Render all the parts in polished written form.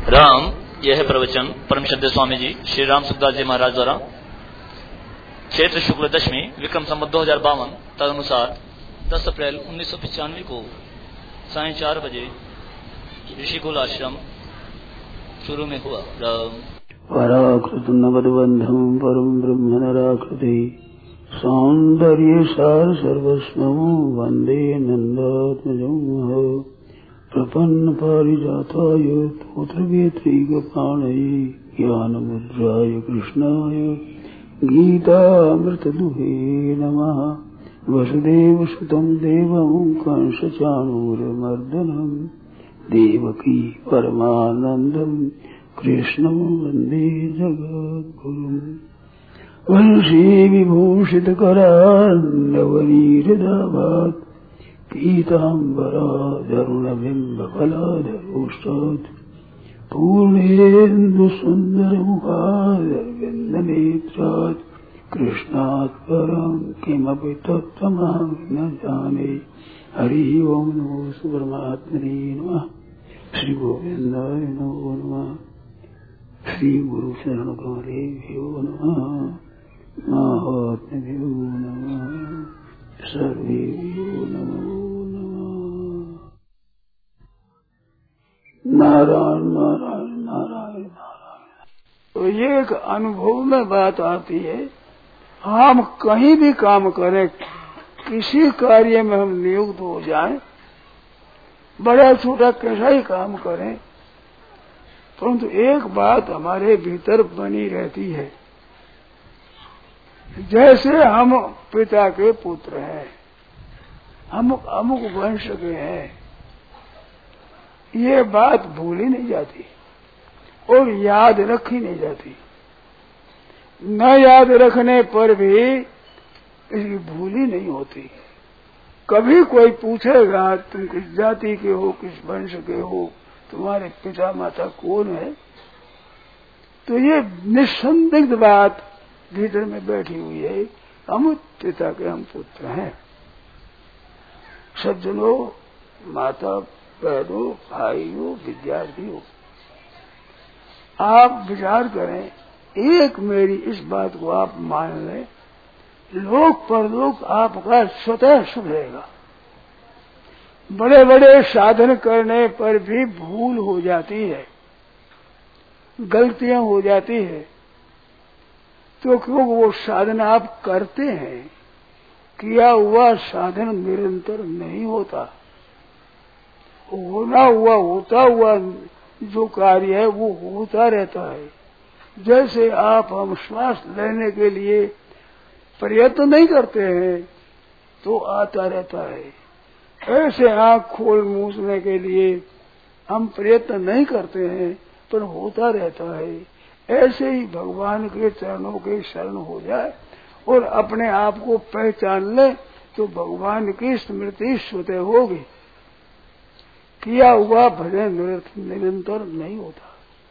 राम, यह है प्रवचन परम श्रद्धेय स्वामी जी श्री राम सुखदास जी महाराज द्वारा चैत्र शुक्ल दशमी विक्रम संवत 2052 तदनुसार 10 अप्रैल 1995 को सायं 4 बजे ऋषिकुल आश्रम शुरू में हुआ। पराकृत नवदबंधम परम ब्रह्म नराकृति सौंदर्य सार सर्वस्वं वंदे नंदात्मजं प्रपन्न पारिजाताय तोत्रवेत्रैकपाणये ज्ञानमुद्राय कृष्णाय गीतामृतदुहे नमः। वसुदेवसुतं देवं कंसचाणूरमर्दनं देवकी परमानन्दं कृष्णं वन्दे जगद्गुरुम्। वंशी विभूषितकरान्नवनीरदाभात् पीताम्बराधरुणबिम्बफलाधरोष्टात् पूर्णेन्दुसुन्दरमुखादरविन्दनेत्रात् कृष्णात् परं किमपि तत्त्वमहं न जाने। हरिः ओं नमो परमात्मने नमः। श्री गोविन्दाय नमो नमः। श्री गुरु शरण कमलेभ्यो नमः। महात्म्यो नमः। सर्वेभ्यो नमो नमः। नारायण नारायण नारायण नारायण। तो ये एक अनुभव में बात आती है। हम कहीं भी काम करें, किसी कार्य में हम नियुक्त हो जाएं, बड़ा छोटा कैसा ही काम करें, परंतु एक बात हमारे भीतर बनी रहती है, जैसे हम पिता के पुत्र हैं, हम अमुक वंश के हैं, ये बात भूली नहीं जाती और याद रखी नहीं जाती। न याद रखने पर भी इसकी भूली नहीं होती। कभी कोई पूछेगा तुम किस जाति के हो, किस वंश के हो, तुम्हारे पिता माता कौन है, तो ये निसंदिग्ध बात भीतर में बैठी हुई है। हम पिता के हम पुत्र हैं। सज्जनों, माता बहनों, भाइयों, विद्यार्थियों, आप विचार करें, एक मेरी इस बात को आप मान लें, लोक परलोक आपका स्वतः शुभ रहेगा। बड़े बड़े साधन करने पर भी भूल हो जाती है, गलतियां हो जाती है, तो क्योंकि वो साधन आप करते हैं, किया हुआ साधन निरंतर नहीं होता। होना हुआ होता हुआ जो कार्य है वो होता रहता है। जैसे आप हम श्वास लेने के लिए प्रयत्न नहीं करते हैं तो आता रहता है, ऐसे आँख खोल मूसने के लिए हम प्रयत्न नहीं करते हैं पर होता रहता है। ऐसे ही भगवान के चरणों के शरण हो जाए और अपने आप को पहचान ले तो भगवान की स्मृति स्वतः होगी। किया हुआ भजन निरंतर नहीं होता,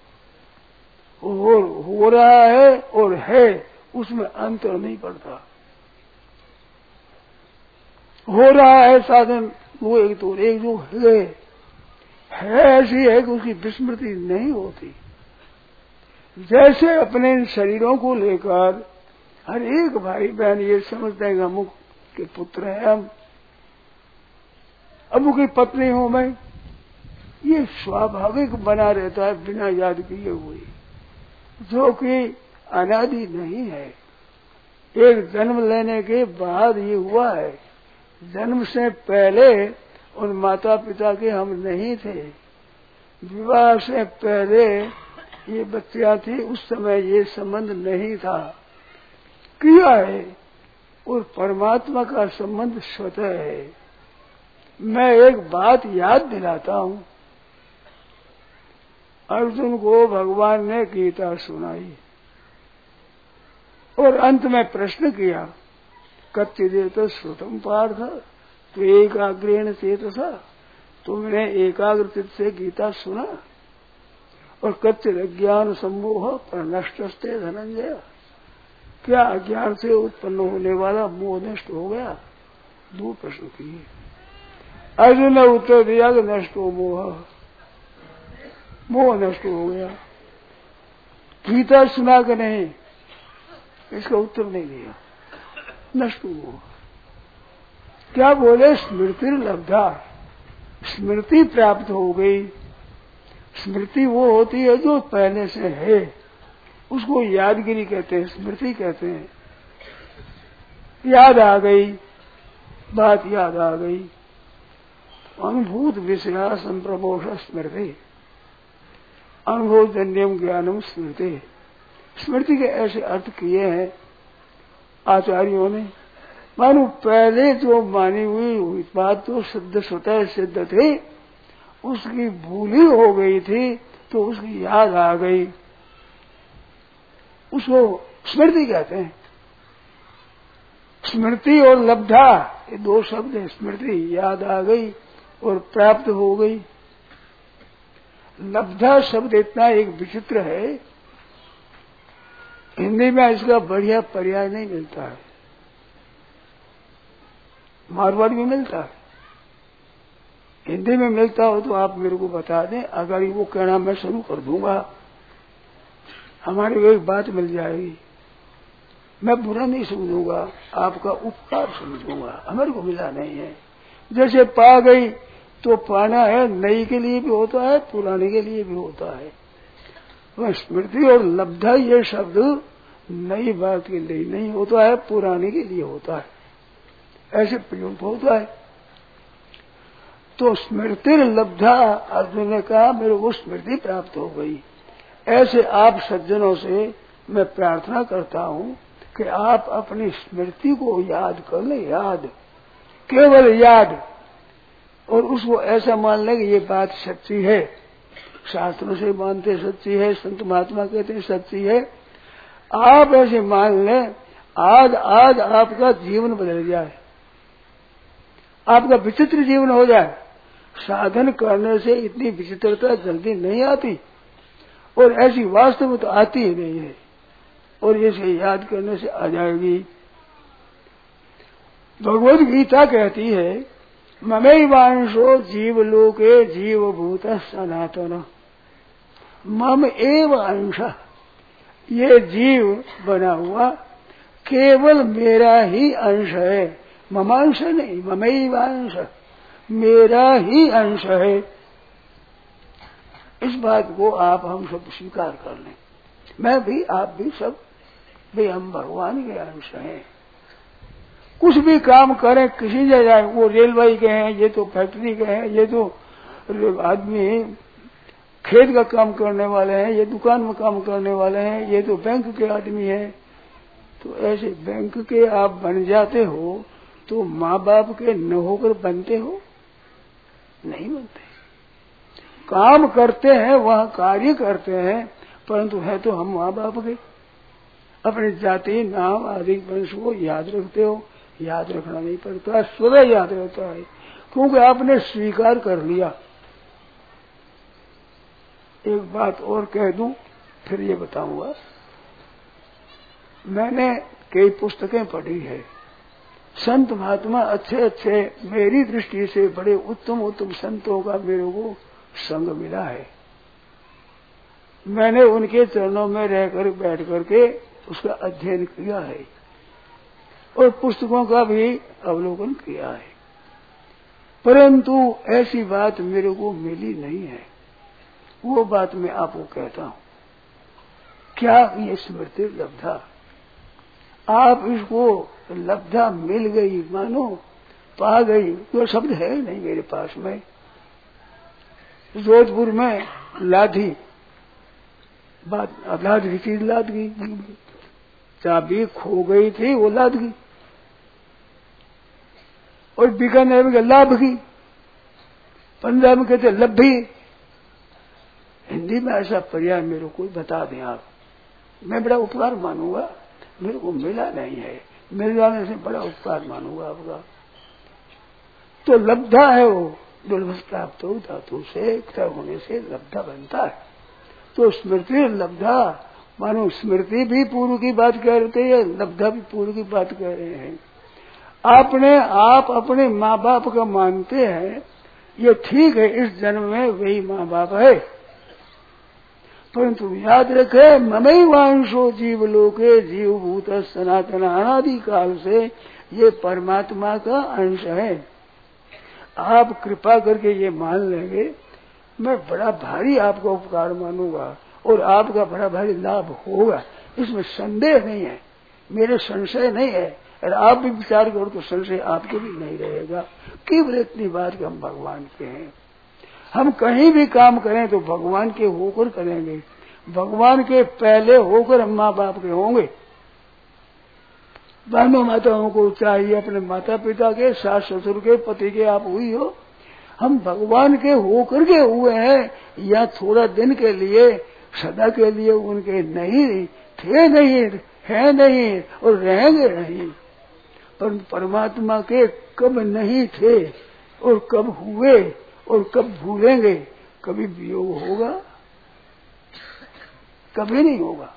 और हो रहा है और है उसमें अंतर नहीं पड़ता। हो रहा है साधन वो एक तो एक जो है ऐसी है कि उसकी विस्मृति नहीं होती। जैसे अपने इन शरीरों को लेकर हर एक भाई बहन ये समझते हैं कि अमुक के पुत्र हैं हम, अमुक की पत्नी हूं मैं, ये स्वाभाविक बना रहता है बिना याद किए हुए, जो कि अनादि नहीं है। एक जन्म लेने के बाद ये हुआ है। जन्म से पहले उन माता पिता के हम नहीं थे। विवाह से पहले ये बच्चियां थी, उस समय ये संबंध नहीं था। किया है और परमात्मा का संबंध स्वतः है। मैं एक बात याद दिलाता हूं, अर्जुन को भगवान ने गीता सुनाई और अंत में प्रश्न किया, कच्चिदेत श्रुतम पार्थ तो एकाग्रेण चेतसा, तुमने एकाग्र चित्त से गीता सुना, और कच्चिद अज्ञान सम्मोह पर नष्टस्ते धनंजय, क्या अज्ञान से उत्पन्न होने वाला मोह नष्ट हो गया? दो प्रश्न किए। अर्जुन ने उत्तर दिया कि नष्ट हो मोह। मोह नष्ट हो गया। गीता सुना कि नहीं, इसका उत्तर नहीं दिया, नष्ट हुआ। क्या बोले? स्मृति लब्धा, स्मृति प्राप्त हो गई। स्मृति वो होती है जो पहले से है, उसको यादगिरी कहते हैं, स्मृति कहते हैं। याद आ गई, बात याद आ गई। अनुभूत विषया संप्रमोष स्मृति, अनुभवजन्यम ज्ञानम स्मृति। स्मृति के ऐसे अर्थ किए हैं आचार्यों ने, मानो पहले जो मानी हुई बात तो सिद्ध स्वतः सिद्ध थी, उसकी भूली हो गई थी तो उसकी याद आ गई, उसको स्मृति कहते हैं। स्मृति और लब्धा ये दो शब्द है। स्मृति याद आ गई और प्राप्त हो गई। लब्धा शब्द इतना एक विचित्र है, हिंदी में इसका बढ़िया पर्याय नहीं मिलता है, मारवाड़ी में मिलता है। हिंदी में मिलता हो तो आप मेरे को बता दें, अगर वो कहना मैं शुरू कर दूंगा, हमारी को एक बात मिल जाएगी। मैं बुरा नहीं समझूंगा, आपका उपकार समझूंगा, हमारे को मिला नहीं है। जैसे पा गई तो पाना है, नई के लिए भी होता है, पुराने के लिए भी होता है। वह स्मृति और लब्धा ये शब्द नई बात के लिए नहीं होता है, पुराने के लिए होता है, ऐसे प्रयोग होता है। तो स्मृति लब्धा, अर्जुन ने कहा मेरे को स्मृति प्राप्त हो गई। ऐसे आप सज्जनों से मैं प्रार्थना करता हूं कि आप अपनी स्मृति को याद कर ले, याद, केवल याद, और उसको ऐसा मान लें कि ये बात सच्ची है, शास्त्रों से मानते सच्ची है, संत महात्मा कहते हैं सच्ची है। आप ऐसे मान लें, आज आपका जीवन बदल जाए, आपका विचित्र जीवन हो जाए। साधन करने से इतनी विचित्रता जल्दी नहीं आती, और ऐसी वास्तव में तो आती ही नहीं है, और इसे याद करने से आ जाएगी। भगवद गीता कहती है ममैवांशो जीवलोके जीवभूत सनातन, मम एव अंश, ये जीव बना हुआ केवल मेरा ही अंश है, ममांश नहीं, ममैवांश, मेरा ही अंश है। इस बात को आप हम सब स्वीकार कर लें, मैं भी, आप भी, सब भी हम भगवान के अंश हैं। कुछ भी काम करें किसी जगह, वो रेलवे के हैं, ये तो फैक्ट्री के हैं, ये तो आदमी खेत का काम करने वाले हैं, ये दुकान में काम करने वाले हैं, ये तो बैंक के आदमी हैं। तो ऐसे बैंक के आप बन जाते हो तो माँ बाप के न होकर बनते हो? नहीं बनते। काम करते हैं, वहाँ कार्य करते हैं, परंतु है तो हम माँ बाप के। अपनी जाति, नाम आदि वंश को याद रखते हो? याद रखना नहीं पड़ता, स्वतः याद रहता है, क्योंकि आपने स्वीकार कर लिया। एक बात और कह दूं, फिर ये बताऊंगा। मैंने कई पुस्तकें पढ़ी है, संत महात्मा अच्छे अच्छे, मेरी दृष्टि से बड़े उत्तम उत्तम संतों का मेरे को संग मिला है। मैंने उनके चरणों में रहकर बैठ करके उसका अध्ययन किया है और पुस्तकों का भी अवलोकन किया है, परंतु ऐसी बात मेरे को मिली नहीं है। वो बात मैं आपको कहता हूं। क्या ये स्मृति लब्धा, आप इसको लब्धा मिल गई, मानो पा गई, तो शब्द है नहीं मेरे पास में। जोधपुर में लाधी, बात लादगी चीज लादगी, चाबी खो गई थी, वो लादगी। और बीकानेर में लाभगी, पंजाब में कहते लब्भी। हिंदी में ऐसा पर्याय मेरे को बता दें आप, मैं बड़ा उपकार मानूंगा। मेरे को मिला नहीं है, मिल जाने से बड़ा उपकार मानूंगा आपका। तो लब्धा है वो, दुर्लभ प्राप्त हो धातु से, क्षय होने से लब्धा बनता है। तो स्मृति लब्धा, मानो स्मृति भी पूर्व की बात कह रहे हैं, लब्धा भी पूर्व की बात कह रहे हैं। आप अपने माँ बाप का मानते हैं, ये ठीक है, इस जन्म में वही माँ बाप है, परंतु याद रखे ममैवांशो जीव लोके जीव भूत सनातन अनादि काल से ये परमात्मा का अंश है। आप कृपा करके ये मान लेंगे, मैं बड़ा भारी आपका उपकार मानूंगा और आपका बड़ा भारी लाभ होगा, इसमें संदेह नहीं है, मेरे संशय नहीं है। और आप भी विचार करो तो संशय आपको भी नहीं रहेगा। केवल इतनी बात कि हम भगवान के हैं। हम कहीं भी काम करें तो भगवान के होकर करेंगे, भगवान के पहले होकर हम माँ बाप के होंगे। बहनों माताओं को चाहिए अपने माता पिता के, सास ससुर के, पति के आप हुई हो, हम भगवान के होकर के हुए हैं। या थोड़ा दिन के लिए, सदा के लिए उनके नहीं थे, नहीं है, नहीं और रहेंगे नहीं। पर परमात्मा के कब नहीं थे और कब हुए और कब भूलेंगे, कभी वियोग होगा? कभी नहीं होगा।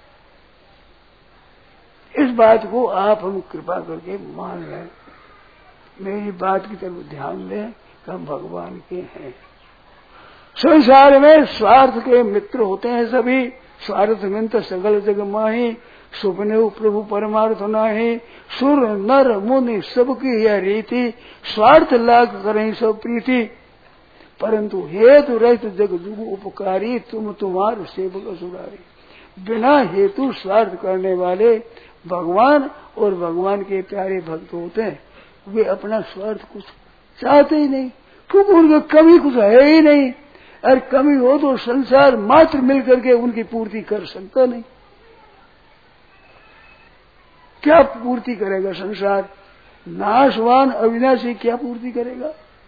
इस बात को आप हम कृपा करके मान लें, मेरी बात की तरफ ध्यान दें कि हम भगवान के हैं। संसार में स्वार्थ के मित्र होते हैं सभी, स्वार्थ मिंत सगल जग माही, सुपने प्रभु परमार्थ नाही, सुर नर मुनि सबकी यह रीति, स्वार्थ लाग करें सब प्रीति, परंतु हेतु रहित जग जुग उपकारी, तुम तुम्हार सेवक असुरारी। बिना हेतु स्वार्थ करने वाले भगवान और भगवान के प्यारे भक्त होते हैं, वे अपना स्वार्थ कुछ चाहते ही नहीं, क्योंकि उनका कभी कुछ है ही नहीं। और कमी हो तो संसार मात्र मिलकर के उनकी पूर्ति कर सकता नहीं। क्या पूर्ति करेगा संसार? नाशवान अविनाशी क्या पूर्ति करेगा?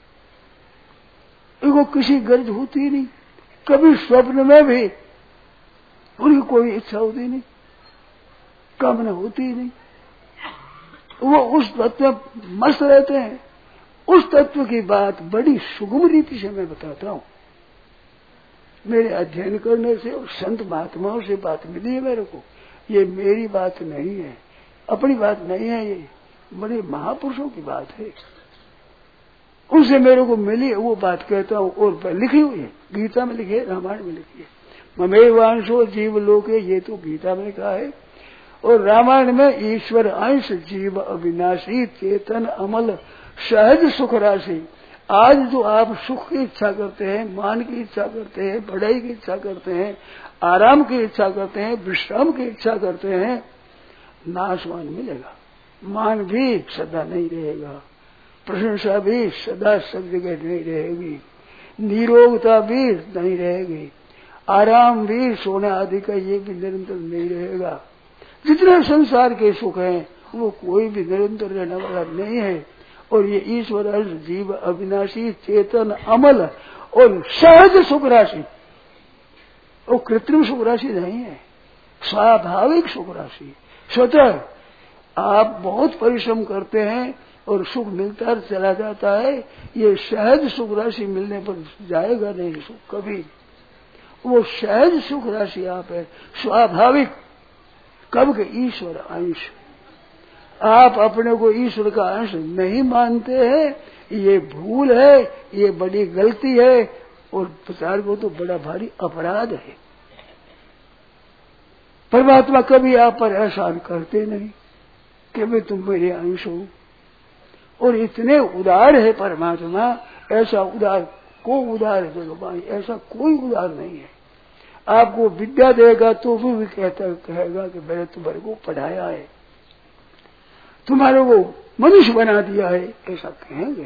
उनको किसी गर्ज होती नहीं, कभी स्वप्न में भी उनकी कोई इच्छा होती नहीं, कामना होती नहीं। वो उस तत्व में मस्त रहते हैं। उस तत्व की बात बड़ी सुगम रीति से मैं बताता हूँ। मेरे अध्ययन करने से और संत महात्माओं से बात मिली है मेरे को। ये मेरी बात नहीं है, अपनी बात नहीं है, ये बड़े महापुरुषों की बात है। उनसे मेरे को मिली है, वो बात कहता हूँ। और लिखी हुई है, गीता में लिखी है, रामायण में लिखी है। ममेवांशो जीव लोके, ये तो गीता में कहा है। और रामायण में ईश्वर अंश जीव अविनाशी चेतन अमल सहज सुख राशि। आज जो आप सुख की इच्छा करते हैं, मान की इच्छा करते हैं, बढ़ाई की इच्छा करते हैं, आराम की इच्छा करते हैं, विश्राम की इच्छा करते हैं, नाशवान मिलेगा। मान भी सदा नहीं रहेगा, प्रशंसा भी सदा सब जगह नहीं रहेगी, निरोगता भी नहीं रहेगी, आराम भी सोना आदि का ये भी निरंतर नहीं रहेगा। जितने संसार के सुख हैं वो कोई भी निरंतर रहने वाला नहीं है। और ये ईश्वर जीव अविनाशी चेतन अमल और सहज सुख राशि, वो कृत्रिम सुख राशि नहीं है, स्वाभाविक सुख राशि। स्वतः आप बहुत परिश्रम करते हैं और सुख मिलता चला जाता है, ये सहज सुख राशि मिलने पर जाएगा नहीं सुख कभी। वो सहज सुख राशि आप है, स्वाभाविक। कब के ईश्वर अंश। आप अपने को ईश्वर का अंश नहीं मानते हैं, ये भूल है, ये बड़ी गलती है और विचार को तो बड़ा भारी अपराध है। परमात्मा कभी आप पर एहसान करते नहीं कि भाई तुम मेरे अंश हो। और इतने उदार है परमात्मा, ऐसा उदार को उदार है भगवान, ऐसा कोई उदार नहीं है। आपको विद्या देगा तो भी कहेगा कि मैंने तुम्हारे को पढ़ाया है, तुम्हारे को मनुष्य बना दिया है, ऐसा कहेंगे।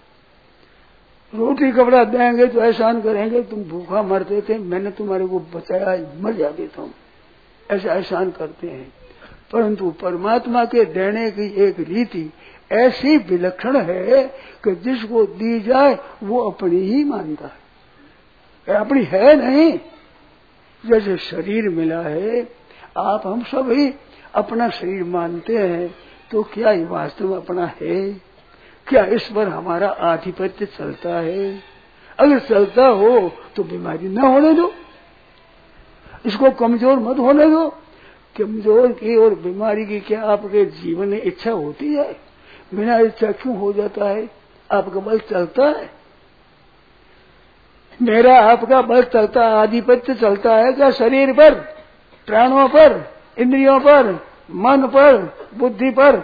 रोटी कपड़ा देंगे तो एहसान करेंगे, तुम भूखा मरते थे, मैंने तुम्हारे को बचाया, मर जाते तुम, ऐसा एहसान करते हैं। परंतु परमात्मा के देने की एक रीति ऐसी विलक्षण है कि जिसको दी जाए वो अपनी ही मानता है, अपनी है नहीं। जैसे शरीर मिला है, आप हम सब ही अपना शरीर मानते हैं, तो क्या ये वास्तव में अपना है? क्या इस पर हमारा आधिपत्य चलता है? अगर चलता हो तो बीमारी न होने दो, इसको कमजोर मत होने दो। कमजोर की और बीमारी की क्या आपके जीवन में इच्छा होती है? बिना इच्छा क्यों हो जाता है? आपका बल चलता है, मेरा आपका बस चलता, आधिपत्य चलता है क्या शरीर पर, प्राणों पर, इंद्रियों पर, मन पर, बुद्धि पर?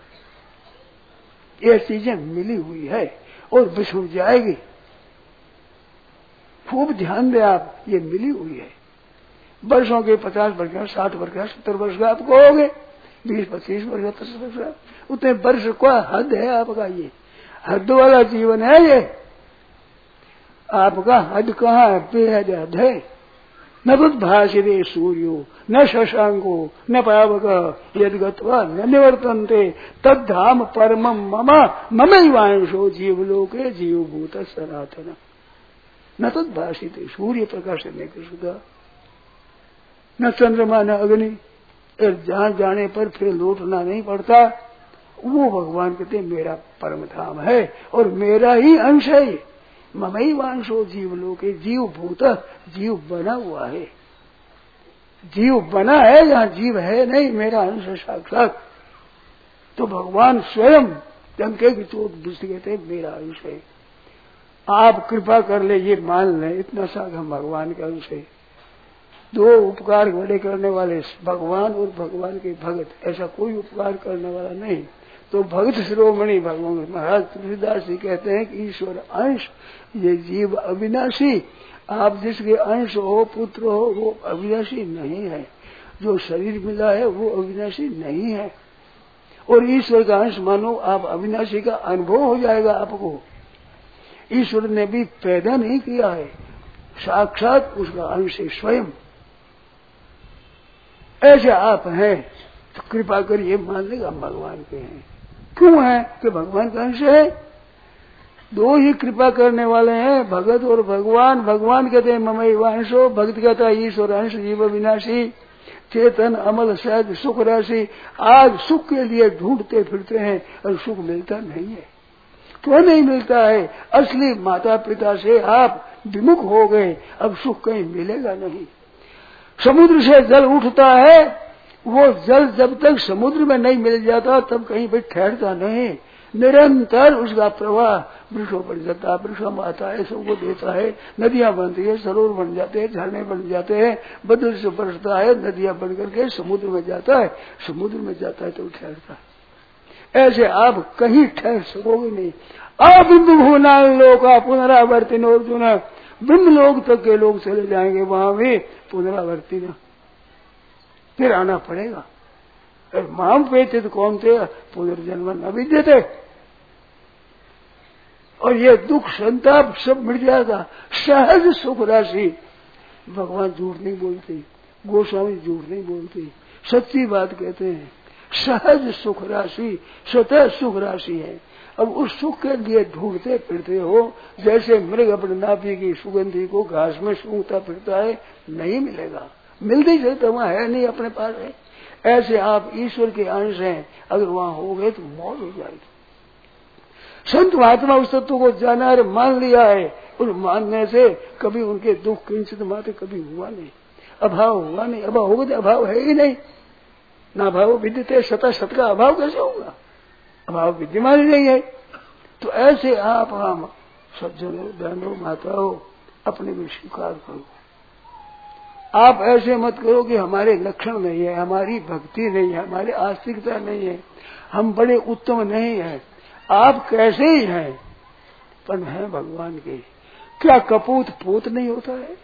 ये चीजें मिली हुई है और बिछुड़ जाएगी। खूब ध्यान दें आप, ये मिली हुई है। वर्षों के 50 वर्ष का, 60 वर्ष का, 70 वर्ष का आप कहोगे, 20-25 वर्ष का, 30 वर्ष का, उतने वर्ष का हद है आपका। ये हद वाला जीवन है ये आपका। हद कहाँ है? बेहद हद है। न बुद्भाषिरे सूर्यो न शशांको न पावक यद्गत्वा न निवर्तन्ते तद्धाम परमं मम ममैवांशो जीवलोके जीवभूत सनातन। न तद्भाषिते, सूर्य प्रकाश नहीं कर सकता, न चंद्रमा न अग्नि, जहां जाने पर फिर लौटना नहीं पड़ता। वो भगवान कहते मेरा परम धाम है और मेरा ही अंश है। ममई वांशो जीवलोके, जीव भूत, जीव बना हुआ है, जीव बना है, जहाँ जीव है नहीं, मेरा अंश साक्षात। तो भगवान स्वयं डंके की चोट दूसरी कहते मेरा अंश है। आप कृपा कर ले, ये मान लें इतना सा हम भगवान का अंश है। दो उपकार बड़े करने वाले भगवान और भगवान के भगत, ऐसा कोई उपकार करने वाला नहीं। तो भगत शिरोमणि भगवान महाराज तुलसीदास जी कहते हैं कि ईश्वर अंश, ये जीव अविनाशी। आप जिसके अंश हो, पुत्र हो, वो अविनाशी नहीं है। जो शरीर मिला है वो अविनाशी नहीं है। और ईश्वर का अंश मानो आप अविनाशी का अनुभव हो जाएगा आपको। ईश्वर ने भी पैदा नहीं किया है, साक्षात उसका अंश है स्वयं। ऐसे आप हैं तो कृपा करिए मान लेगा भगवान के हैं। क्यों है? कि भगवान का अंश है। दो ही कृपा करने वाले हैं, भगत और भगवान। भगवान कहते हैं ममई वांशो, भक्त कहता है ईश्वर अंश जीव विनाशी, चेतन अमल सहज सुख राशि। आज सुख के लिए ढूंढते फिरते हैं और सुख मिलता नहीं है। क्यों नहीं मिलता है? असली माता पिता से आप विमुख हो गए, अब सुख कहीं मिलेगा नहीं। समुद्र से जल उठता है, वो जल जब तक समुद्र में नहीं मिल जाता तब कहीं पर ठहरता नहीं। निरंतर उसका प्रवाह वृक्षों पर जाता है, वृक्षों आता है, सबको देता है, नदियां बनती है, सरोवर बन जाते हैं, झरने बन जाते हैं, बदल से बरसता है, नदियां बन करके समुद्र में जाता है, समुद्र में जाता है तो ठहरता है। ऐसे आप कहीं ठहर सकोगे नहीं। अब बिंदु भूना लोका पुनरावर्ती अर्जुन, बिंब लोग तक के लोग चले जाएंगे, वहां भी पुनरावर्ती न फिर आना पड़ेगा। माम पेते तो कौन थे? पुनर्जन्म न विद्यते। और ये दुख संताप सब मिट जाएगा। सहज सुख राशि। भगवान झूठ नहीं बोलते, गोस्वामी झूठ नहीं बोलते, सच्ची बात कहते हैं। सहज सुख राशि, स्वतः सुख राशि है। अब उस सुख के लिए ढूंढते फिरते हो, जैसे मृग अपने नाभि की सुगंधी को घास में सूंघता फिरता है, नहीं मिलेगा। मिलते ही तो वहां है नहीं, अपने पास है। ऐसे आप ईश्वर के अंश हैं, अगर वहां हो गए तो मौत हो जाएगी। संत महात्मा उस तत्व को जाना है, मान लिया है, उस मानने से कभी उनके दुख किंचित मात्र कभी हुआ नहीं, अभाव हुआ नहीं। अभाव होगा तो अभाव है ही नहीं। ना भाव विद्यते सता, सत का अभाव कैसे होगा? अभाव विद्यमान ही नहीं है। तो ऐसे आप हम सज्जनों, बहनों, माताओं, अपने में स्वीकार करो। आप ऐसे मत करो कि हमारे लक्षण नहीं है, हमारी भक्ति नहीं है, हमारी आस्तिकता नहीं है, हम बड़े उत्तम नहीं है। आप कैसे ही हैं, पर हैं भगवान के। क्या कपूत पूत नहीं होता है?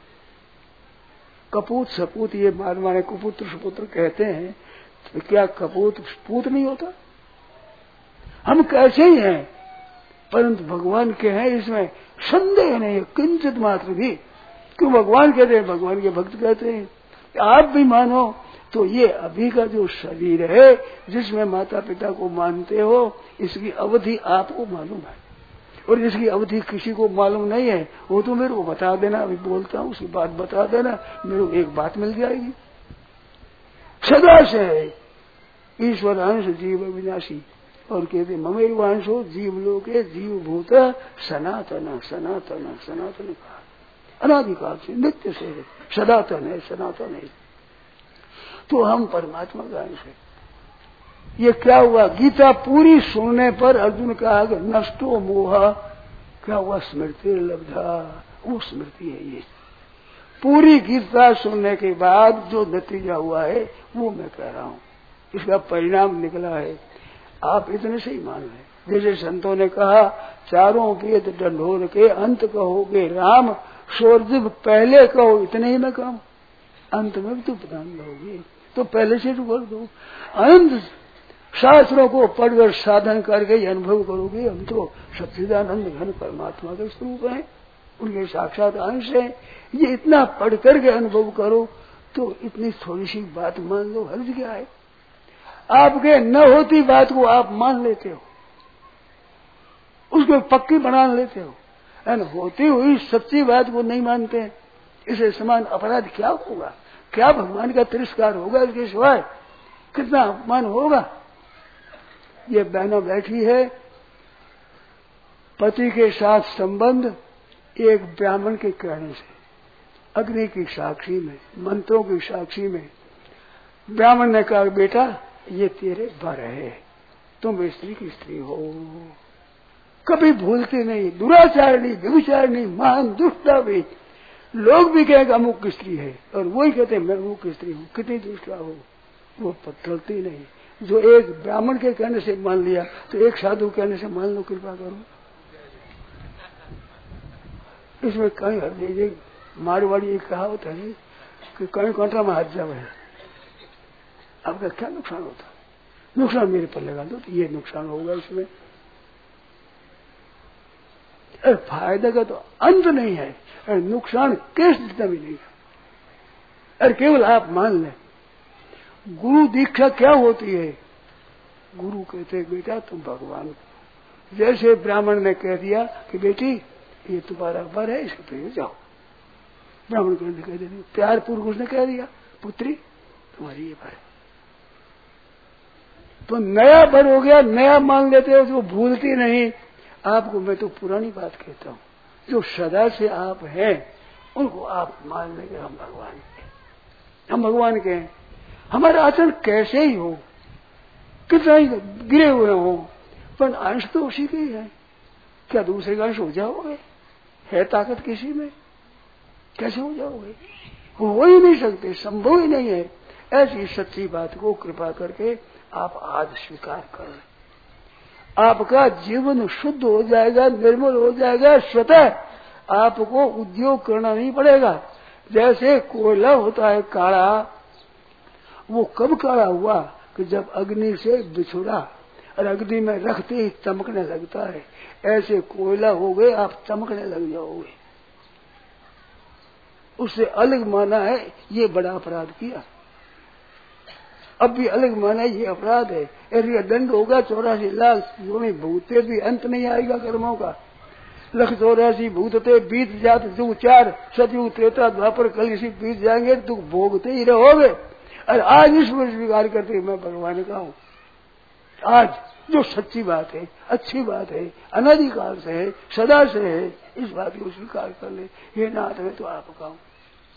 कपूत सपूत ये मारवाड़े कुपुत्र सुपुत्र कहते हैं, तो क्या कपूत पूत नहीं होता? हम कैसे ही हैं, परंतु भगवान के हैं, इसमें संदेह नहीं है किंचित मात्र भी। क्यों भगवान कहते हैं, भगवान के भक्त कहते हैं। आप भी मानो तो ये अभी का जो शरीर है जिसमें माता पिता को मानते हो, इसकी अवधि आपको मालूम है, और जिसकी अवधि किसी को मालूम नहीं है वो तो मेरे को बता देना। अभी बोलता हूँ उसकी बात बता देना, मेरे को एक बात मिल जाएगी। सदा से है ईश्वर अंश जीव विनाशी, और कहते ममई वांशो जीव लोके जीव भूत सनातन। सनातन सनातन का अनादिकाल से, नित्य से है, सनातन है, सनातन है। तो हम परमात्मा का अंश है। ये क्या हुआ? गीता पूरी सुनने पर अर्जुन कहा कि नष्टो मोह, क्या हुआ? स्मृति लब्धा, वो स्मृति है। ये पूरी गीता सुनने के बाद जो नतीजा हुआ है वो मैं कह रहा हूँ, इसका परिणाम निकला है। आप इतने से ही मान लें। जैसे संतों ने कहा, चारों वेद ढंढोर के अंत कहोगे राम, स्वर्ग पहले कहो इतने ही में काम, अंत में भी तू प्रदान लोगे तो पहले से तू कर दो। अनंत शास्त्रों को पढ़कर साधन करके अनुभव करोगे, हम तो सच्चिदानंद घन परमात्मा के स्वरूप हैं, उनके साक्षात अंश है। ये इतना पढ़ करके अनुभव करो तो इतनी थोड़ी सी बात मान लो, हर्ज क्या है। आपके न होती बात को आप मान लेते हो, उसको पक्की बना लेते हो, होती हुई सच्ची बात को नहीं मानते। इसे समान अपराध क्या होगा? क्या भगवान का तिरस्कार होगा? इसके सिवाय कितना अपमान होगा। ये बहना बैठी है, पति के साथ संबंध एक ब्राह्मण के कहने से, अग्नि की साक्षी में, मंत्रों की साक्षी में ब्राह्मण ने कहा, बेटा ये तेरे वर है, तुम स्त्री की स्त्री हो। कभी भूलती नहीं, दुराचारणी, व्यभिचारिणी, महान दुष्टा भी। लोग भी कहेंगे अमुक की स्त्री है, और वही कहते हैं मैं अमुक की स्त्री हूँ। कितनी दुष्टा हो, वो पटलती नहीं। जो एक ब्राह्मण के कहने से मान लिया तो एक साधु कहने से मान लो, कृपा करो। इसमें कहीं हर मारवाड़ी एक कहावत है कि कहीं कांटा में हाथ जावे, आपका क्या नुकसान होता? नुकसान मेरे पर लगा दो तो ये नुकसान होगा इसमें। फायदा का तो अंत नहीं है, और नुकसान किस जितना भी नहीं है। और केवल आप मान लें, गुरु दीक्षा क्या होती है? गुरु कहते बेटा तुम भगवान, जैसे ब्राह्मण ने कह दिया कि बेटी ये तुम्हारा वर है, इसके पे जाओ। ब्राह्मण ने कह दिया, प्यार पूर्वक उसने कह दिया, पुत्री तुम्हारी ये वर है। तो नया वर हो गया, नया मान लेते हो, जो भूलती नहीं। आपको मैं तो पुरानी बात कहता हूँ, जो सदा से आप हैं उनको आप मान लेंगे हम भगवान के, हम भगवान के हैं। हमारा आचरण कैसे ही हो, कितना ही गिरे हुए हो, पर अंश तो उसी के ही है। क्या दूसरे का अंश हो जाओगे? है ताकत किसी में? कैसे हो जाओगे? हो ही नहीं सकते, संभव ही नहीं है। ऐसी सच्ची बात को कृपा करके आप आज स्वीकार कर लें। आपका जीवन शुद्ध हो जाएगा, निर्मल हो जाएगा। स्वतः आपको उद्योग करना नहीं पड़ेगा। जैसे कोयला होता है काला, वो कब काला हुआ कि जब अग्नि से बिछुड़ा और अग्नि में रखते ही चमकने लगता है। ऐसे कोयला हो गए, आप चमकने लग जाओगे। उससे अलग माना है ये बड़ा अपराध किया, अब भी अलग माना ये अपराध है। ऐसे दंड होगा 84 लाख योनि भूते, भी अंत नहीं आएगा कर्मों का। 184 भूतते बीत जात जुग 4 सतयुग त्रेता द्वापर कल इसी बीत जाएंगे, तो भोगते ही रहोगे। और आज ईश्वर स्वीकार करते मैं भगवान का हूँ। आज जो सच्ची बात है, अच्छी बात है, अनादिकाल से है, सदा से है, इस बात को स्वीकार कर ले। ये नाथ में तो आपका हूँ,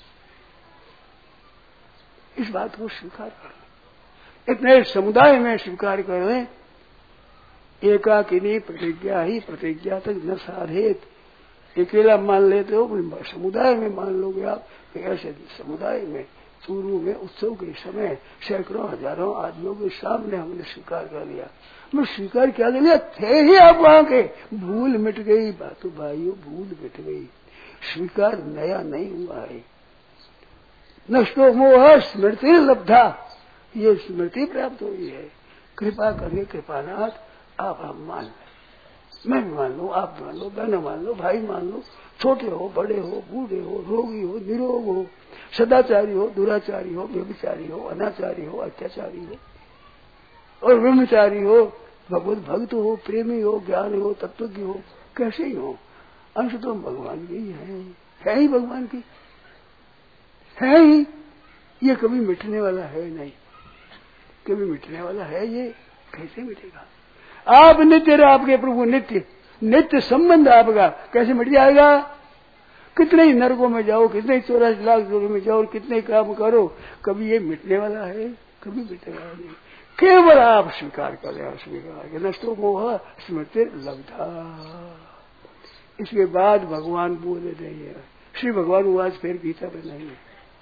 इस बात को स्वीकार कर ले। इतने समुदाय में स्वीकार कर लें। एकाकिनी प्रतिज्ञा ही प्रतिज्ञा तक न साधेत। अकेला मान लेते हो, समुदाय में मान लोगे आप। ऐसे समुदाय में चूरू में उत्सव के समय सैकड़ों हजारों आदमियों के सामने हमने स्वीकार कर लिया। मैं स्वीकार क्या कर लिया, थे ही आप वहां के। भूल मिट गई बातों भाइयों, भूल मिट गई। स्वीकार नया नहीं हुआ है। नष्टो मोह स्मृति लब्धा, ये स्मृति प्राप्त हुई है। कृपा करिए कृपानाथ, आप हम मान लें। मैं भी मान लो, आप मान लो, बहन मान लो, भाई मान लो। छोटे हो, बड़े हो, बूढ़े हो, रोगी हो, निरोग हो, सदाचारी हो, दुराचारी हो, व्यभिचारी हो, अनाचारी हो, अत्याचारी हो और ब्रह्मचारी हो, भगवत भक्त हो, प्रेमी हो, ज्ञान हो, तत्वज्ञ हो, कैसे ही हो, अंश तो भगवान की ही है ही भगवान की है ही। ये कभी मिटने वाला है नहीं, कभी मिटने वाला है ये, कैसे मिटेगा? आप नित्य रहे, आपके प्रभु नित्य, नित्य संबंध आपका कैसे मिट जाएगा? कितने ही नरकों में जाओ, कितने ही 84 लाख जोरों में जाओ, कितने काम करो, कभी ये मिटने वाला है? कभी मिटेगा नहीं। केवल आप स्वीकार करें, स्वीकार के नष्टो मोह स्मृति लब्धा। इसके बाद भगवान बोले नहीं है। श्री भगवान वाज फिर गीता में नहीं है।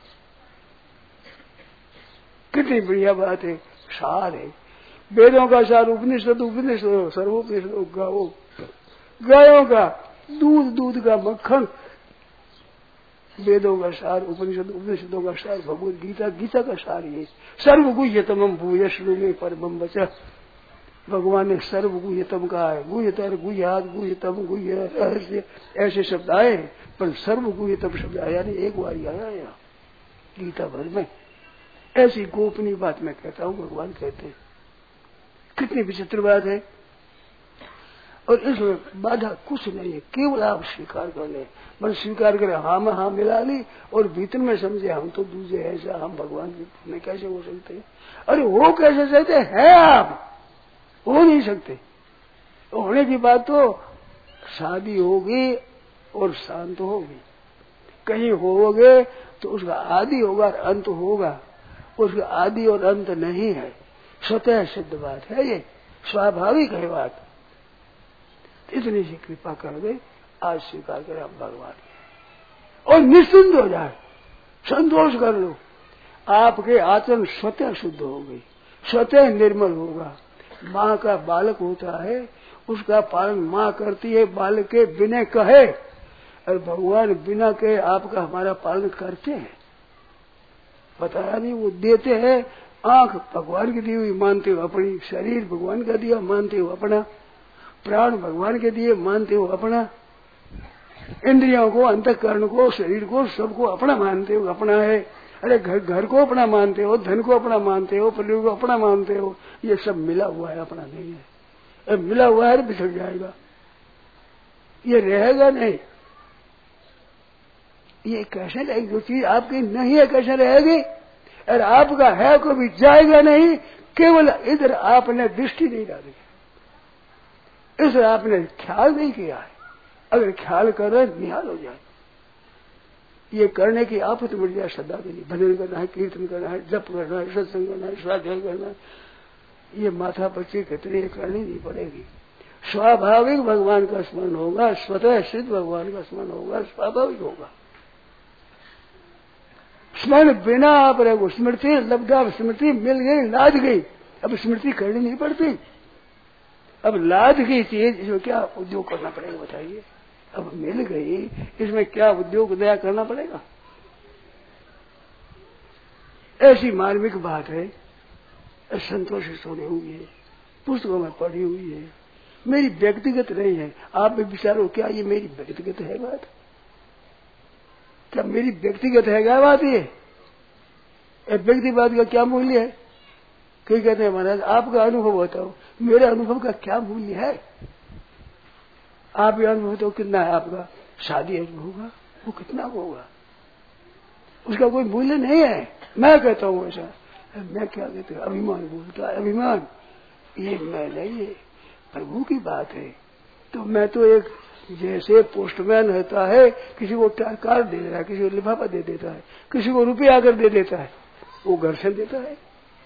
कितनी बढ़िया बात है, सार है वेदों का सार, उपनिषद उपनिषद सर्वोपनिषद, गायों का दूध, दूध का मक्खन, वेदों का सार, उपनिषदों का सार भगवत गीता, गीता का सार ये सर्वगुह्यतमं भूयश्रुमे परमं वचः। भगवान ने सर्वगुह्यतम कहा है। गुह्यतर, गुह्यात, गुह्यतम, गुह्य, रहस्य ऐसे शब्द आए, पर सर्वगुह्यतम शब्द आया नहीं, एक बार आया यहाँ गीता भर में। ऐसी गोपनीय बात मैं कहता हूँ, भगवान कहते हैं। कितनी विचित्र बात है। और इसमें बाधा कुछ नहीं है, केवल आप स्वीकार कर ले। मन स्वीकार करे, हाँ में हाँ मिला ली, और भीतर में समझे हम तो दूसरे ऐसा, हम भगवान में कैसे हो सकते हैं। अरे वो कैसे सकते हैं, आप हो नहीं सकते। होने की बात तो शादी होगी और शांत होगी। कहीं होगे तो उसका आदि होगा और अंत होगा, उसका आदि और अंत नहीं है। स्वतः सिद्ध बात है, ये स्वाभाविक है बात। इतनी सी कृपा कर दे, आज स्वीकार करें हम भगवान के और निश्चिंत हो जाए, संतोष कर लो। आपके आचरण स्वतः शुद्ध हो गई, स्वतः निर्मल होगा। माँ का बालक होता है, उसका पालन माँ करती है, बालक के बिना कहे। और भगवान बिना कहे आपका हमारा पालन करते हैं। बताया नहीं, वो देते हैं। आंख भगवान की दी हुई मानते हो अपनी, शरीर भगवान का दिया मानते हो अपना, प्राण भगवान के दिए मानते हो अपना, इंद्रियों को, अंतःकरण को, शरीर को, सबको अपना मानते हो, अपना है। अरे घर को अपना मानते हो, धन को अपना मानते हो, परिवार को अपना मानते हो, ये सब मिला हुआ है, अपना नहीं है। अब मिला हुआ है बिछड़ जाएगा, ये रहेगा नहीं। ये कैसे रहेगी, जो चीज आपकी नहीं है कैसे रहेगी। और आपका है को भी जाएगा नहीं, केवल इधर आपने दृष्टि नहीं डाली, इधर आपने ख्याल नहीं किया है। अगर ख्याल कर रहे निहाल हो जाए। ये करने की आफत मिट जाए, श्रद्धा के लिए भजन करना है, कीर्तन करना है, जप करना है, सत्संग करना है, स्वाध्याय करना है, ये माथा पच्ची कितनी करनी नहीं पड़ेगी। स्वाभाविक भगवान का स्मरण होगा, स्वतः सिद्ध भगवान का स्मरण होगा, स्वाभाविक होगा। स्मरण बिना आप रहो, स्मृति लब्धा, स्मृति मिल गई, लाद गई, अब स्मृति करनी नहीं पड़ती। अब लाद गई चीज, इसमें क्या उद्योग करना पड़ेगा बताइए। अब मिल गई, इसमें क्या उद्योग दया करना पड़ेगा। ऐसी मार्मिक बात है, संतोषित होने हुई है, पुस्तकों में पढ़ी हुई है, मेरी व्यक्तिगत नहीं है। आप भी विचारो, क्या ये मेरी व्यक्तिगत है बात? क्या मेरी व्यक्तिगत है क्या बात? ये व्यक्तिवाद का क्या मूल्य है? कई कहते हैं महाराज आपका अनुभव बताओ, मेरे अनुभव का क्या मूल्य है? आप ये अनुभव तो कितना है आपका? शादी अनुभव होगा, वो कितना होगा? उसका कोई मूल्य नहीं है। मैं कहता हूँ ऐसा, मैं क्या कहते हैं, अभिमान बोलता है, अभिमान ये मैं नहीं है, प्रभु की बात है। तो मैं तो एक जैसे पोस्टमैन होता है, किसी को कार्ड दे देता है, किसी को लिफाफा दे देता है, किसी को रुपया आकर दे देता है, वो घर से देता है।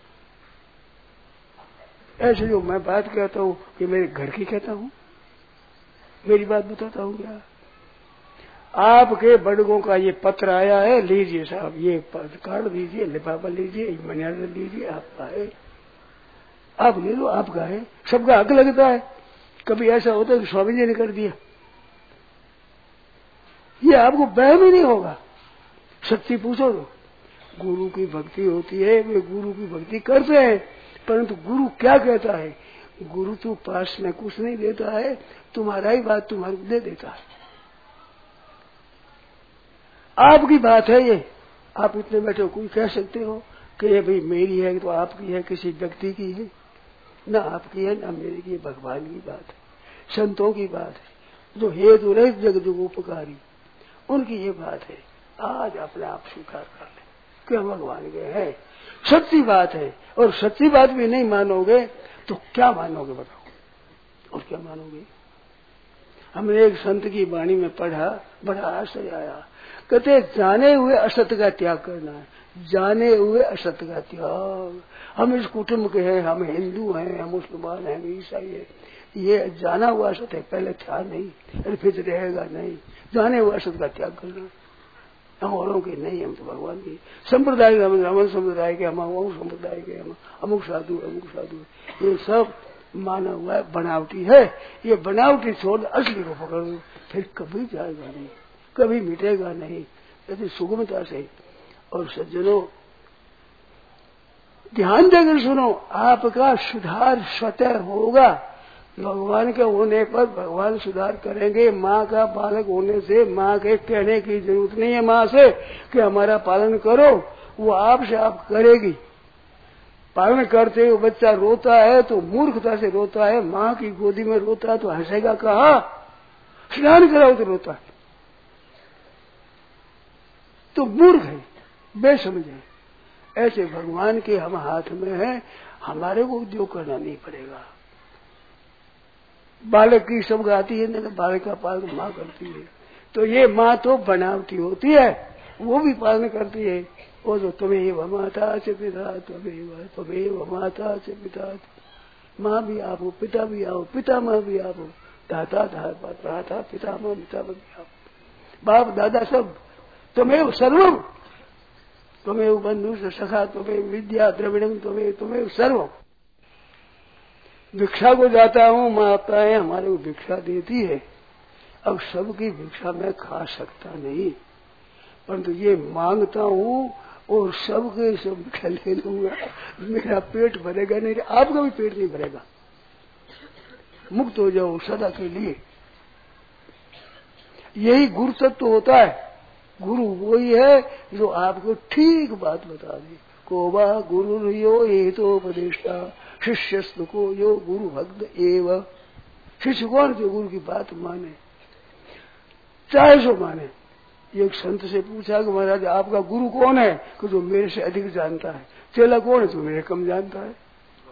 ऐसे जो मैं बात कहता हूँ ये मेरे घर की कहता हूँ, मेरी बात बताता हूँ क्या। आपके बड़गों का ये पत्र आया है, लीजिए साहब, ये कार्ड लीजिए, लिफाफा लीजिए, मनी ऑर्डर लीजिए, आपका है, आप ले लो, आपका है। सबका हक लगता है। कभी ऐसा होता है कि स्वामी जी ने कर दिया, ये आपको वहम ही नहीं होगा। सच्ची पूछो तो गुरु की भक्ति होती है, वे गुरु की भक्ति करते हैं, परंतु गुरु क्या कहता है? गुरु तो पास में कुछ नहीं देता है, तुम्हारा ही बात तुम्हारे को दे देता है। आपकी बात है ये, आप इतने बैठे हो, कोई कह सकते हो कि ये भाई मेरी है तो आपकी है, किसी व्यक्ति की है? ना आपकी है ना मेरी की, भगवान की बात है, संतों की बात है, जो हेतु रहित जगत उपकारी, उनकी ये बात है। आज अपने आप स्वीकार कर ले कि हम भगवान के हैं, सच्ची बात है। और सच्ची बात भी नहीं मानोगे तो क्या मानोगे बताओ, और क्या मानोगे? हमने एक संत की वाणी में पढ़ा, बड़ा आश्चर्य आया। कहते जाने हुए असत्य का त्याग करना है, जाने हुए असत्य का त्याग। हम इस कुटुंब के हैं, हम हिंदू हैं, हम मुसलमान हैं, हम ईसाई हैं, ये जाना हुआ सत्य है, पहले था नहीं और फिर रहेगा नहीं। जाने हुआ सत्य का त्याग करना। हम औरों के नहीं, हम तो भगवान की संप्रदाय के, हम रमन संप्रदाय के, हम अमुक संप्रदाय के, हम अमुक साधु, ये सब माना हुआ है, बनावटी है। ये बनावटी छोड़ असली को पकड़ लो, फिर कभी जाएगा नहीं, कभी मिटेगा नहीं, यदि सुगमता से। और सज्जनों ध्यान देकर सुनो, आपका सुधार स्वतः होगा। भगवान के होने पर भगवान सुधार करेंगे। माँ का बालक होने से माँ के कहने की जरूरत नहीं है माँ से कि हमारा पालन करो, वो आपसे आप करेगी। पालन करते हुए बच्चा रोता है तो मूर्खता से रोता है, माँ की गोदी में रोता है तो हंसेगा कहाँ? स्नान कराओ तो रोता है, तो मूर्ख है, बेसमझ है। ऐसे भगवान के हम हाथ में है, हमारे को उद्योग करना नहीं पड़ेगा। बालक की सब गाती है ना, बालक का पालन माँ करती है। तो ये माँ तो बनावटी होती है, वो भी पालन करती है। वो तो त्वमेव माता च पिता त्वमेव माता च पिता, माँ भी आप हो, पिता भी आओ, पिता माँ भी आप हो, दाता दाता पिता माँ पिता भी आप, बाप दादा सब। त्वमेव सर्वम, त्वमेव बंधु सखा, त्वमेव विद्या द्रविणम, त्वमेव सर्वम। भिक्षा को जाता हूँ, माताएं हमारे को भिक्षा देती है। अब सबकी भिक्षा मैं खा सकता नहीं, परंतु ये मांगता हूँ और सबके सब भिक्षा ले लूंगा, मेरा पेट भरेगा नहीं, आपका भी पेट नहीं भरेगा। मुक्त हो जाओ सदा के लिए। यही गुरु तत्व होता है। गुरु वही है जो आपको ठीक बात बता दे। को वा गुरु यो ये तो उपदेष्टा शिष्यस्तु को यो गुरु भक्त एव। शिष्य कौन जो गुरु की बात माने, चाहे सो माने। एक संत से पूछा कि महाराज आपका गुरु कौन है? कि जो मेरे से अधिक जानता है। चेला कौन है? जो मेरे कम जानता है।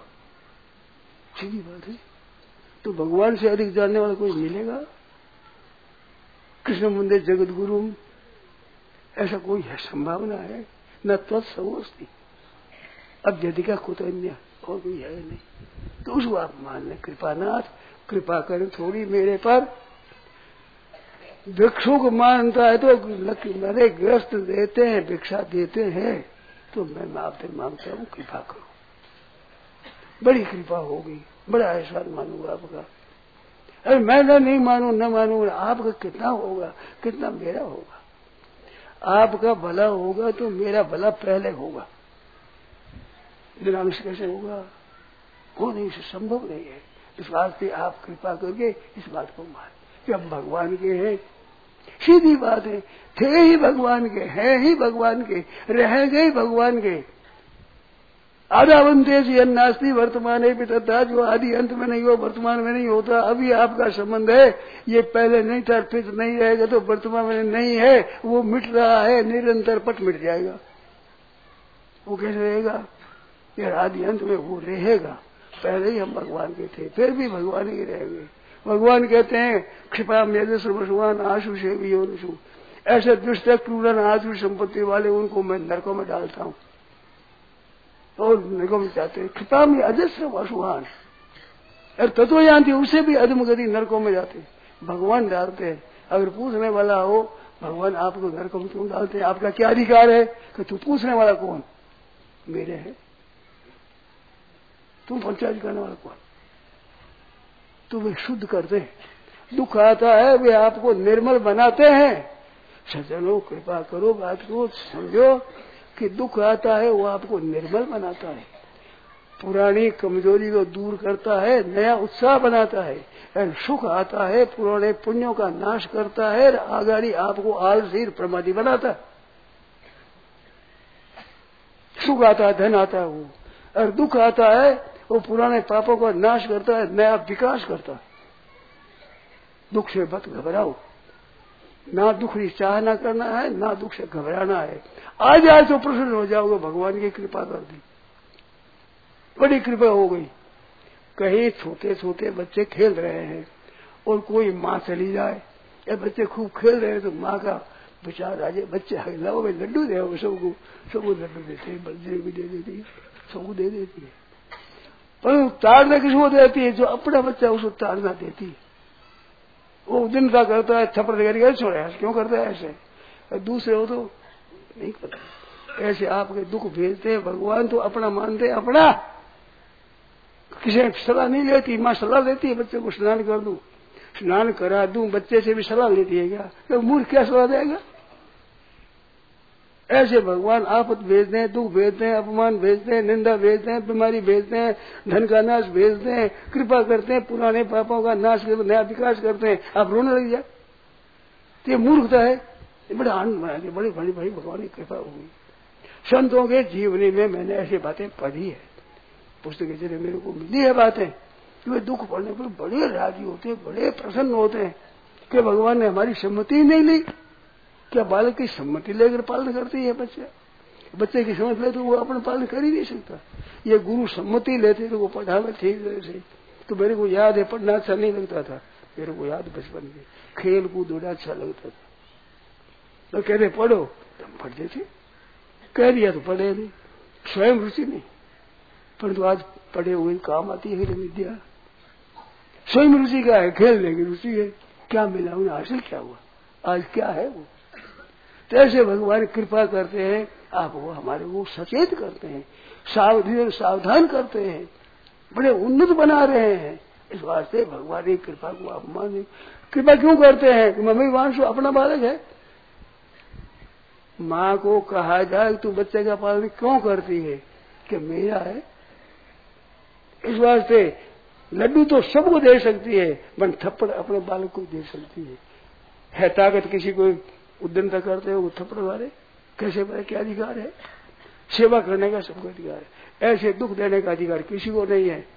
सीधी बात है। तो भगवान से अधिक जानने वाला कोई मिलेगा? कृष्ण मंदिर जगत गुरु ऐसा कोई है? संभावना है न? तत्समोस्ति अभ्यधिका कुतन्य, और कोई है नहीं। तो उसको आप मान लें। कृपानाथ कृपा करें थोड़ी मेरे पर। भिक्षु को मानता है तो मेरे ग्रस्त देते हैं, भिक्षा देते हैं, तो मैं आपसे मांगता हूँ कृपा करो। बड़ी कृपा होगी, बड़ा एहसान मानूंगा आपका। अरे मैं नहीं मानू न मानू, आपका कितना होगा, कितना मेरा होगा। आपका भला होगा तो मेरा भला पहले होगा, निरांश कैसे होगा? हो नहीं, से संभव नहीं है। इस बात पे आप कृपा करके इस बात को मान कि हम भगवान के हैं। सीधी बात है, थे ही भगवान के, हैं ही भगवान के, रहेंगे ही भगवान के। आदावंते से अन्नास्ति वर्तमान है पिता, जो आदि अंत में नहीं हो, वर्तमान में नहीं होता। अभी आपका संबंध है, ये पहले नहीं था, फिर नहीं रहेगा, तो वर्तमान में नहीं है, वो मिट रहा है, निरंतर पट मिट जाएगा। वो कैसे रहेगा? ये आदि अंत में वो रहेगा। पहले ही हम भगवान के थे, फिर भी भगवान ही रहेंगे। भगवान कहते हैं क्षिपा मेरे सर्वस्वान आशु से भी योनिषु, ऐसे दुष्ट क्रूरन आशु संपत्ति वाले उनको मैं नरकों में डालता हूँ और नरकों में जाते हैं। क्षिपा में अजस्र वसुहान, और तत्वयांति उससे भी अधमगति नरकों में जाते, भगवान डालते हैं। अगर पूछने वाला हो भगवान आपको नरकों में क्यों डालते हैं, आपका क्या अधिकार है? कि तू पूछने वाला कौन? मेरे है। तुम पंचायत करने वाला कौन? तो वे शुद्ध करते हैं। दुख आता है वे आपको निर्मल बनाते हैं। सज्जनों कृपा करो, बात को समझो कि दुख आता है वो आपको निर्मल बनाता है, पुरानी कमजोरी को दूर करता है, नया उत्साह बनाता है। और सुख आता है पुराने पुण्यों का नाश करता है, आगाड़ी आपको आलसी प्रमादी बनाता है। सुख आता है, धन आता है वो, और दुख आता है वो पुराने पापों का नाश करता है, नया विकास करता है। दुख से मत घबराओ, ना दुख की चाहना करना है, ना दुख से घबराना है। आज तो प्रसन्न हो जाओगे, भगवान की कृपा कर दी, बड़ी कृपा हो गई। कहीं छोटे छोटे बच्चे खेल रहे हैं और कोई माँ चली जाए, या बच्चे खूब खेल रहे हैं तो माँ का विचार आ जाए, बच्चे लाओ भाई लड्डू दे, सबको लड्डू देते हैं, बच्चे भी दे देती है, सबको दे देती है। पर ताड़ना किसको देती है? जो अपना बच्चा उसको ताड़ना देती है। वो उद्दंडता करता है, थप्पड़ देकर छोड़ा, क्यों करता है ऐसे? दूसरे हो तो नहीं करता। ऐसे आपके दुख भेजते हैं भगवान, तो अपना मानते हैं अपना। किसी ने सलाह नहीं लेती, माँ सलाह देती है बच्चे को स्नान कर दूं, स्नान करा दूं, बच्चे से भी सलाह लेती है क्या? तो मूर्ख क्या सलाह देगा? ऐसे भगवान आफत भेजते हैं, दुख भेजते हैं, अपमान भेजते हैं, निंदा भेजते हैं, बीमारी भेजते हैं, धन का नाश भेजते हैं, कृपा करते हैं, पुराने पापों का नाश करते, नया विकास करते हैं। आप रोने लग जाए तो ये मूर्खता है। ये बड़ा आनंद बना के बड़ी बड़ी बड़ी भगवान की कृपा हुई। संतों के जीवनी में मैंने ऐसी बातें पढ़ी है, पुस्तक के जरिए मेरे को मिली है बातें कि वे दुख पड़ने पर बड़े राजी होते हैं, बड़े प्रसन्न होते हैं कि भगवान ने हमारी सम्मति नहीं ली। क्या बालक की सम्मति लेकर पालन करती है बच्चे की सम्मति ले तो वो अपना पालन कर ही नहीं सकता। ये गुरु सम्मति लेते तो वो पढ़ावे ठीक तरह से। तो मेरे को याद है पढ़ना अच्छा नहीं लगता था, मेरे को याद बचपन में खेल कूद बड़ा अच्छा लगता था। तो कहते पढ़ो तो हम पढ़ते थे, कह दिया तो पढ़े नहीं, स्वयं रुचि नहीं। परंतु आज पढ़े हुए काम आती है विद्या। स्वयं रुचि क्या है? खेलने की रुचि है। क्या मिला उन्हें? हासिल क्या हुआ? आज क्या है वो? तो ऐसे भगवान कृपा करते हैं, आप वो हमारे को सचेत करते हैं, सावधान करते हैं, बड़े उन्नत बना रहे हैं। इस वास्ते भगवान की कृपा को आप माने। कृपा क्यों करते हैं? मम्मी वांशु अपना बालक है। माँ को कहा जाए तू बच्चे का पालन क्यों करती है? कि मेरा है। इस वास्ते लड्डू तो सबको दे सकती है, पर थप्पड़ अपने बालक को दे सकती है ताकत किसी को उद्दंडता करते हो वो थप्पड़ मारे? कैसे मारे? क्या अधिकार है? सेवा करने का सबको अधिकार है, ऐसे दुख देने का अधिकार किसी को नहीं है।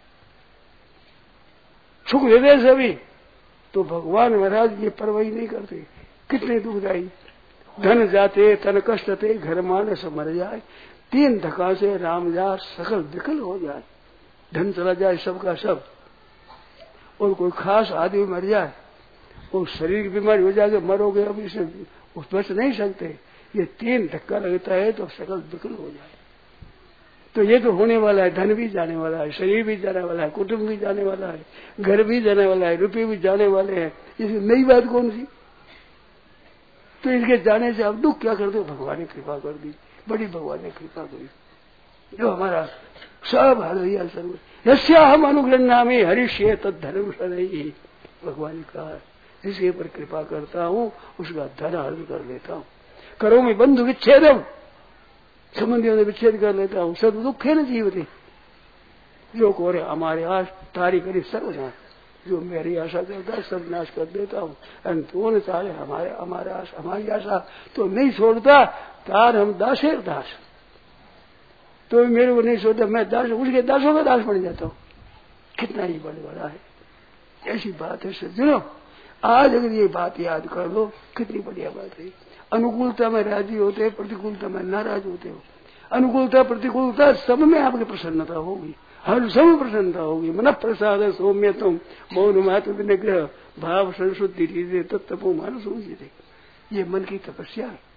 सुख दे दे सभी तो भगवान महाराज ये परवाही नहीं करते। कितने दुखदायी धन जाते तन कष्ट थे, घर मान सब मर जाए, तीन धक्का से राम जा सकल विकल हो जाए। धन चला जाए सबका सब, और कोई खास आदमी मर जाए, और शरीर की बीमारी हो जाए, मरोगे अब इसे उस बच नहीं सकते। ये तीन धक्का लगता है तो सकल विकल हो जाए। तो ये तो होने वाला है, धन भी जाने वाला है, शरीर भी जाने वाला है, कुटुंब भी जाने वाला है, घर भी जाने वाला है, रुपये भी जाने वाले हैं। इसकी नई बात कौन सी? तो इनके जाने से आप दुख क्या करते हो? भगवान ने कृपा कर दी, बड़ी भगवान ने कृपा करी। जो हमारा सब हरिया सर्व यस्या हम अनुग्रहणामि हरिष्ये तद धर्म सदैहि। भगवान ने कहा जिसके पर कृपा करता हूँ उसका धन हरण कर लेता हूँ। करो मैं बंधु विच्छेदम, संबंधियों से विच्छेद कर लेता हूँ। सब दुख है न जीवते जो कोरे हमारे आस तारी करी सर्वनाश, जो मेरी आशा करता है सब नाश कर देता हूँ। तू न चाहे हमारी आशा तो नहीं छोड़ता, तार हम दासेर दास। तो मेरे को नहीं सोचता, मैं दास उसके दासों का दास बन जाता हूँ। कितना ही बड़ा है। ऐसी बात है सज्जनों, आज अगर ये बात याद कर लो कितनी बढ़िया बात है। अनुकूलता में राजी होते हैं, प्रतिकूलता में नाराज होते हो। अनुकूलता प्रतिकूलता सब में आपकी प्रसन्नता होगी, हर समय प्रसन्नता होगी। मन प्रसाद सौम्य तुम मौन मात्र निग्रह भाव संशुद्धि तत्पो मान सूझे। ये मन की तपस्या है।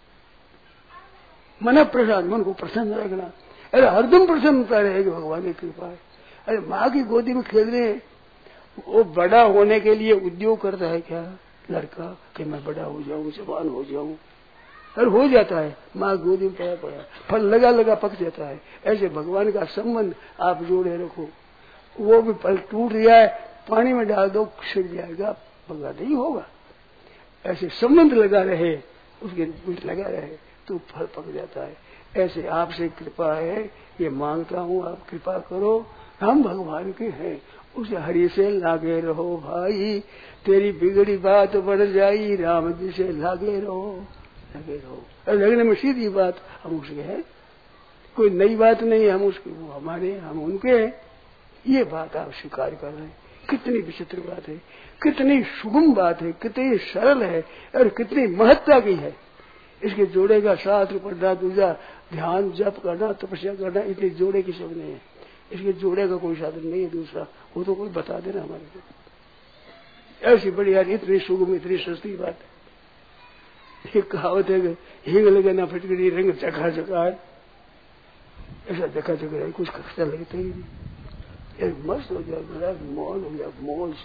मन प्रसाद, मन को प्रसन्न रखना। अरे हरदम प्रसन्नता रहेगी, भगवान की कृपा है। अरे माँ की गोदी में खेल रहे हैं, वो बड़ा होने के लिए उद्योग करता है क्या लड़का कि मैं बड़ा हो जाऊं, जवान हो जाऊं, और हो जाता है। माँ गोदी में पड़ा फल लगा लगा पक जाता है। ऐसे भगवान का संबंध आप जोड़े रखो। वो भी फल टूट जाए, पानी में डाल दो, छिड़ जाएगा, पका नहीं होगा। ऐसे संबंध लगा रहे, उसके बीच लगा रहे तो फल पक जाता है। ऐसे आपसे कृपा है, ये मांगता हूँ आप कृपा करो। हम भगवान के हैं, उसे हरि से लागे रहो भाई, तेरी बिगड़ी बात बढ़ जाई, राम जी से लागे रहो, लगे रहो। लगने में सीधी बात, हम उसके हैं, कोई नई बात नहीं है। हम उसके, वो हमारे, हम उनके। ये बात आप स्वीकार कर रहे हैं। कितनी विचित्र बात है, कितनी सुगम बात है, कितनी सरल है और कितनी महत्ता की है। इसके जोड़े का शास्त्र पढ़ना, दूसरा ध्यान जप करना, तपस्या करना, इतने जोड़े की सब नहीं है। इसके जोड़े का कोई साधन नहीं है दूसरा, वो तो कोई बता देना हमारे को। ऐसी बढ़िया इतनी सुगम इतनी सस्ती बात है। एक कहावत है कि हिंग लगे ना फिटकरी रंग चखा चखा, ऐसा चखा चखा कुछ खर्चा लगता ही नहीं। एक मस्त हो जाए, बड़ा मौन हो जाए, मौज।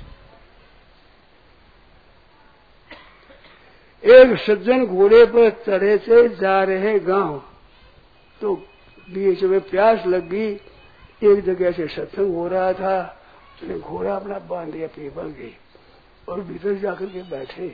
एक सज्जन घोड़े पर चढ़े से जा रहे गांव, तो बीच में प्यास लग गई। एक जगह से सत्संग हो रहा था, तो घोड़ा अपना बांध दिया पीपल के और भीतर जाकर के बैठे।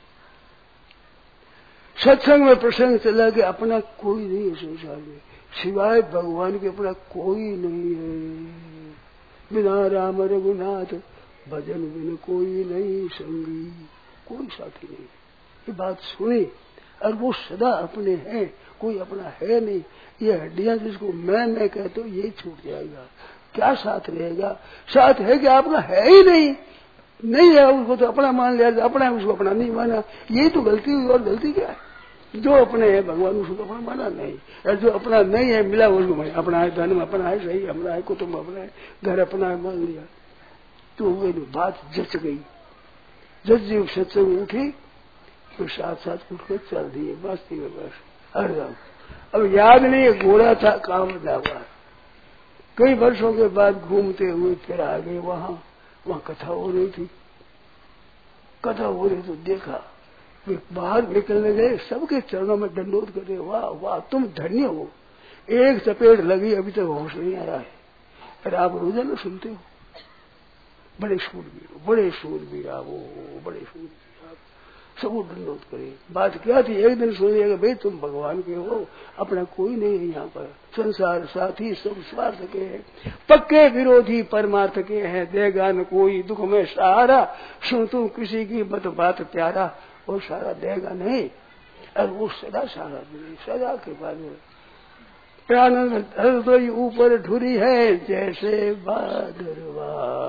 सत्संग में प्रसंग चला कि अपना कोई नहीं है संसार में, सिवाय भगवान के अपना कोई नहीं है। बिना राम रघुनाथ भजन बिन कोई नहीं संगी, कोई साथी नहीं। ये बात सुनी और वो सदा अपने हैं, कोई अपना है नहीं। ये हड्डियां जिसको मैं कहते हो ये छूट जाएगा, क्या साथ रहेगा? साथ है कि आपका है ही नहीं, नहीं है उसको तो अपना मान लिया, अपना है उसको अपना नहीं माना। यही तो गलती हुई, और गलती क्या है? जो अपने है भगवान उसको अपना माना नहीं, और जो अपना नहीं है मिला उसको माना। अपना है धर्म अपना है, सही अपना है, कुटुंब अपना है, घर अपना है, मान लिया। तो वो बात जच गई। जज जी सत्संग उठी तो साथ साथ उठकर चल दिए, मस्ती में बस हरदम। अब याद नहीं घोड़ा था काम हुआ। कई वर्षों के बाद घूमते हुए फिर आ गए वहां कथा हो रही थी। कथा हो रही तो देखा, वे बाहर निकलने गए, सबके चरणों में दंडोत कर रहे, वाह वाह तुम धन्य हो, एक चपेट लगी अभी तक होश नहीं आया है। अरे आप रोजाना सुनते हो, बड़े शूरवीर, बड़े शूरवीर आप, बड़े शूरवीर आप, सब दंडोत करे। बात क्या थी? एक दिन सुनिएगा, भाई तुम भगवान के हो, अपना कोई नहीं है यहाँ पर, संसार साथी सब स्वार्थ के हैं, पक्के विरोधी परमार्थ के हैं, देगा न कोई दुख में सहारा, सुन तू किसी की मत बात प्यारा, वो सारा देगा नहीं, और वो सदा सारा दे, सदा के बाद प्राणन हृदय ऊपर ढुरी है जैसे बादरवा,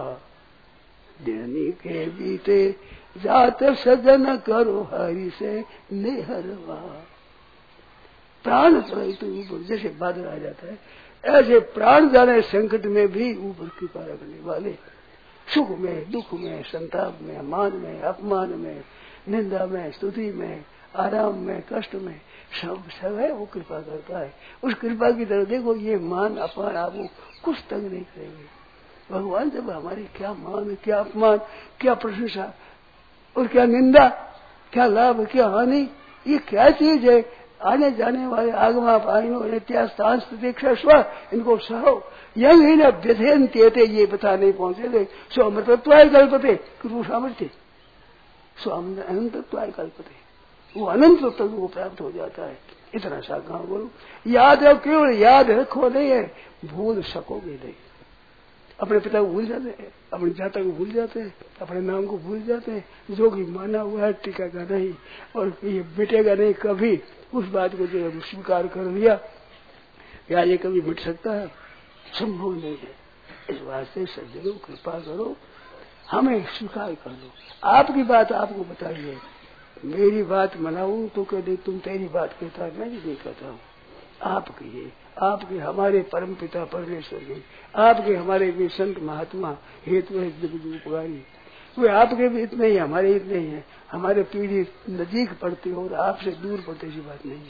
दिन के बीते जात सजन करो हरि से निहरवा। प्राण चढ़ाई तो ऊपर जैसे बादल आ जाता है, ऐसे प्राण जाने संकट में भी ऊपर कृपा रखने वाले, सुख में दुख में संताप में मान में अपमान में निंदा में स्तुति में आराम में कष्ट में सब है, वो कृपा करता है। उस कृपा की तरफ देखो, ये मान अपमान आपको कुछ तंग नहीं करेंगे। भगवान जब हमारी क्या मान क्या अपमान क्या प्रशंसा और क्या निंदा, क्या लाभ क्या हानि, ये क्या चीज है? आने जाने वाले आगमा पाइनो इत्यास्तांश प्रतीक्षा स्व, इनको सहो यंग ही न व्यथेन तेते, ये बता नहीं पहुंचे थे। सो अमृतत्वाय कल्पते कृपु सामर्थ्य, सो अनंतत्वाय कल्पते, वो अनंत तक वो प्राप्त हो जाता है। इतना सा गाँव बोलो, याद है, केवल याद रखो नहीं है, भूल सकोगे नहीं। अपने पिता को भूल जाते हैं, अपनी जाता को भूल जाते हैं, अपने नाम को भूल जाते हैं, जो कि माना हुआ है टिकेगा नहीं और ये मिटेगा नहीं कभी। उस बात को जो स्वीकार कर लिया, क्या ये कभी मिट सकता है? संभव नहीं है। इस वास्ते सज्जनों कृपा करो, हमें स्वीकार कर लो। आपकी बात आपको बताइए, मेरी बात मनाऊं तो कह दे तुम तेरी बात कहता, मैं नहीं कहता हूँ। आपकी है, आपके हमारे परम पिता परमेश्वर के, आपके हमारे भी संत महात्मा हेतु है उपकारी, वे आपके भी इतने ही हमारे इतने ही है। हमारे पीढ़ी नजीक पड़ती और आपसे दूर पड़ती ऐसी बात नहीं है।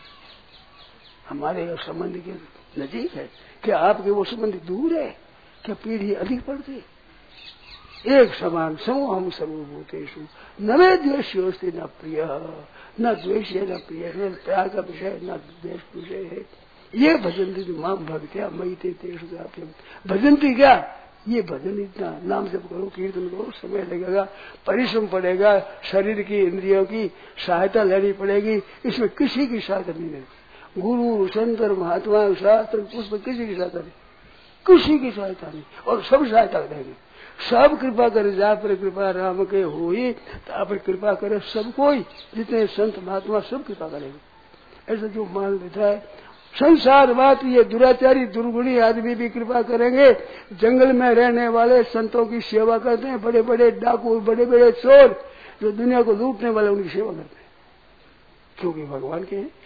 हमारे संबंध के नजीक है, क्या आपके वो संबंध दूर है? क्या पीढ़ी अधिक पड़ती है? एक समान समूह हम सर्वभूतेषु न वे द्वेष्योस्ति न प्रिय, न द्वेष है न प्रिय है, प्यार का विषय न द्वेष विषय है। ये भजंती माम भक्त्या मयि ते तेषु जाप्यम, भजंती क्या? ये भजन इतना नाम जप करो, कीर्तन करो, समय लगेगा, परिश्रम पड़ेगा, शरीर की इंद्रियों की सहायता लेनी पड़ेगी, इसमें किसी की सहायता नहीं लेनी। गुरु संतर महात्मा शास्त्र पुष्प किसी की सहायता नहीं, किसी की सहायता नहीं, और सब सहायता देंगे। सब कृपा करे, जा पर कृपा राम के हुई, तो आप कृपा करे सब कोई, जितने संत महात्मा सब कृपा करेंगे। ऐसा जो मान लेता है संसार बात, ये दुराचारी दुर्गुणी आदमी भी कृपा करेंगे। जंगल में रहने वाले संतों की सेवा करते हैं, बड़े बड़े डाकू बड़े बड़े चोर जो दुनिया को लूटने वाले उनकी सेवा करते हैं, क्योंकि भगवान के हैं।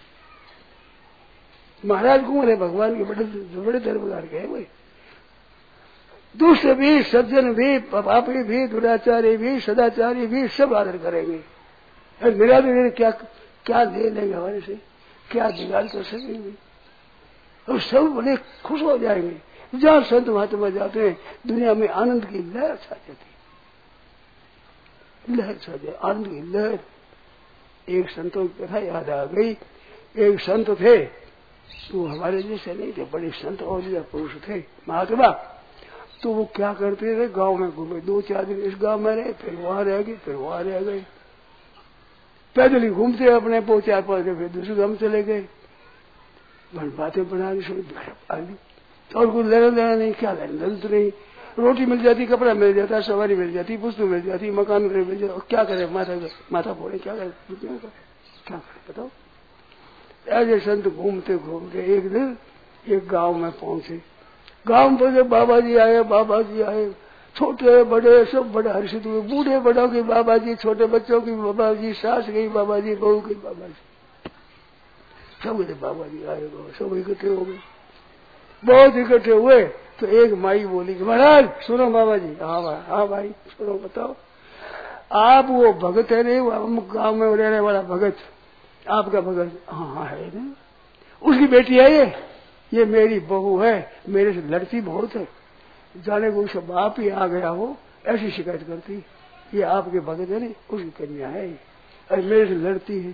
महाराज कौन है? भगवान के बड़े धर्मदार के हैं। वही दुष्ट भी सज्जन भी पापी भी दुराचारी भी सदाचारी भी सब आदर करेंगे। और मेरा भी क्या क्या ले लेंगे हमारे से, क्या बिगाड़ कर सकेंगे? और सब बड़े खुश हो जाएंगे। जहाँ संत महात्मा जाते हैं दुनिया में आनंद की लहर छा जाती, लहर छा जाए, आनंद की लहर। एक संतों की कथा याद आ गई। एक संत थे, वो हमारे जैसे नहीं थे, बड़े संत और पुरुष थे महात्मा। तो वो क्या करते थे, गांव में घूमे, 2-4 दिन इस गांव में रहे, फिर वहां रह गए, फिर वहां रह गए, पैदल ही घूमते अपने 4-5 दिन, फिर दूसरे गांव चले गए। बातें बनानी शुरू आदमी, और कुछ लेना देना नहीं, क्या लेना देना नहीं। रोटी मिल जाती, कपड़ा मिल जाता, सवारी मिल जाती, पुस्तक मिल जाती, मकान मिल जाता, क्या करे, माथा फोड़े, क्या करे, क्या करे बताओ। ऐसे संत घूमते घूमते एक दिन एक गांव में पहुंचे। गांव में पहुंचे, बाबा जी आए, छोटे बड़े सब बड़े हर्षित हुए। बूढ़े बड़ों की बाबा जी, छोटे बच्चों की बाबा जी, सास गई बाबा जी, बहू की बाबा जी, सब बाबा जी आए, सब इकट्ठे हो गए। बहुत इकट्ठे हुए तो एक माई बोली कि महाराज सुनो बाबा जी। हाँ भाई सुनो, बताओ। आप वो भगत है नहीं, वो गांव में रहने वाला भगत, आपका भगत? हाँ है ना। उसकी बेटी है ये मेरी बहू है, मेरे से लड़ती बहुत है, जाने को उसका बाप ही आ गया हो, ऐसी शिकायत करती। ये आपके भगत है नहीं, उसकी कन्या है और मेरे से लड़ती है।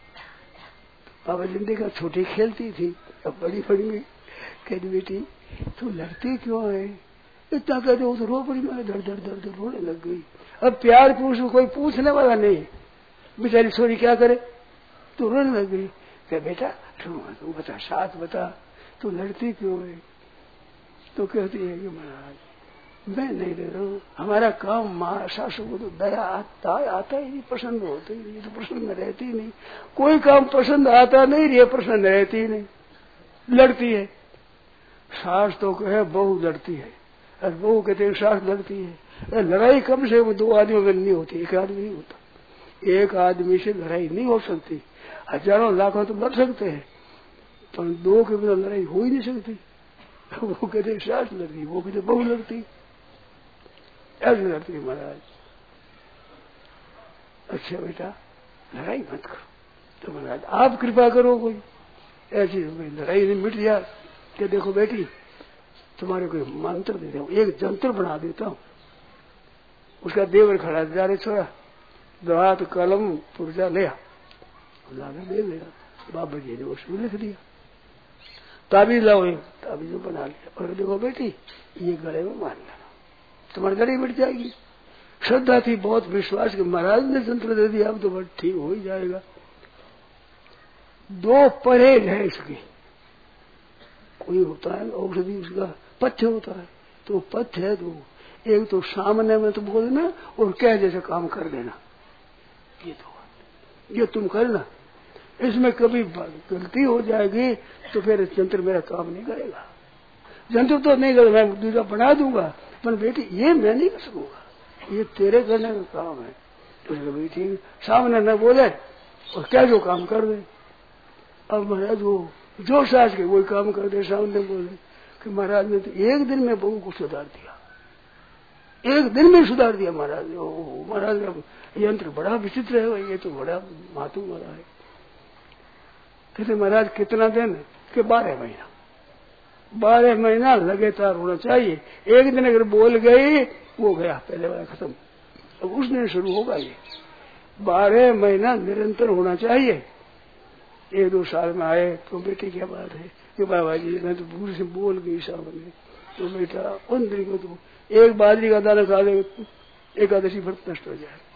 बाबा जी ने देखा, छोटी खेलती थी, अब बड़ी बन गई। कहती बेटी तू लड़ती क्यों है? इतना कहते वो तो रो पड़ी, मैं दर दर दर दर रोने लग गई। अब प्यार पुरुष कोई पूछने वाला नहीं, बेचारी छोरी क्या करे, तो रोने लग गई। क्या बेटा तू बता, साथ बता, तू लड़ती क्यों है? तो कहती है कि महाराज मैं नहीं ले रहा हूँ, हमारा काम माँ सासू को तो दया आता ही नहीं, पसंद होती नहीं, तो प्रसन्न रहती नहीं। कोई काम पसंद आता नहीं, ये प्रसन्न रहती नहीं, लड़ती है। सास तो कहे बहू लड़ती है, और बहू कहते हैं सास लड़ती है। लड़ाई कम से कम 2 आदमियों में नहीं होती, एक आदमी नहीं होता। एक आदमी से लड़ाई नहीं हो सकती, हजारों लाखों तो लड़ सकते हैं, पर 2 के बिना लड़ाई हो ही नहीं सकती। वो कहते सास लड़ती, वो कहते बहू लड़ती, ऐसे लड़ती है महाराज। अच्छा बेटा लड़ाई मत करो, तो महाराज आप कृपा करो, कोई ऐसी लड़ाई नहीं मिट जाए। कि देखो बेटी तुम्हारे कोई मंत्र दे दो, एक जंत्र बना देता हूँ। उसका देवर खड़ा जा रहे, छोड़ा दात कलम पुर्जा ले लाकर दे देगा। बाबा जी ने उसमें लिख दिया, ताबीज लाओ, एक ताबीज बना लिया, और देखो बेटी ये गले में मान लेना, तुम्हारी लड़ाई मिट जाएगी। श्रद्धा थी, बहुत विश्वास, कि महाराज ने जंत्र दे दिया, अब तो बस ठीक हो ही जाएगा। 2 परहेज है इसकी, कोई होता है औषधि, उसका पथ्य होता है, तो पथ्य है तो एक तो सामने में तो बोलना और कह जैसे काम कर देना, ये तो ये तुम करना। इसमें कभी गलती हो जाएगी तो फिर जंत्र मेरा काम नहीं करेगा। जंत्र तो नहीं करेगा, मैं दूसरा बना दूंगा, पर बेटी ये मैं नहीं कर सकूंगा, ये तेरे करने का काम है। तो बेटी सामने न बोले और क्या जो काम कर दे। अब महाराज वो जो सास के वही काम कर दे, सामने बोले कि महाराज ने तो एक दिन में बहू को सुधार दिया, एक दिन में सुधार दिया महाराज ने। महाराज का यंत्र बड़ा विचित्र है, ये तो बड़ा मातूम वाला है। कहते महाराज कितना दिन? कि 12 महीना, 12 महीना लगातार होना चाहिए। एक दिन अगर बोल गई वो गया, पहले वाला खत्म, अब उस दिन शुरू होगा। ये 12 महीना निरंतर होना चाहिए। 1-2 साल में आए तो बेटी क्या बात है कि बाबा जी मैं तो भूल से बोल गई सामने, तो बेटा उन दिन को तो एक बाजरी का दाना खा ले, एकादशी व्रत नष्ट हो जाए।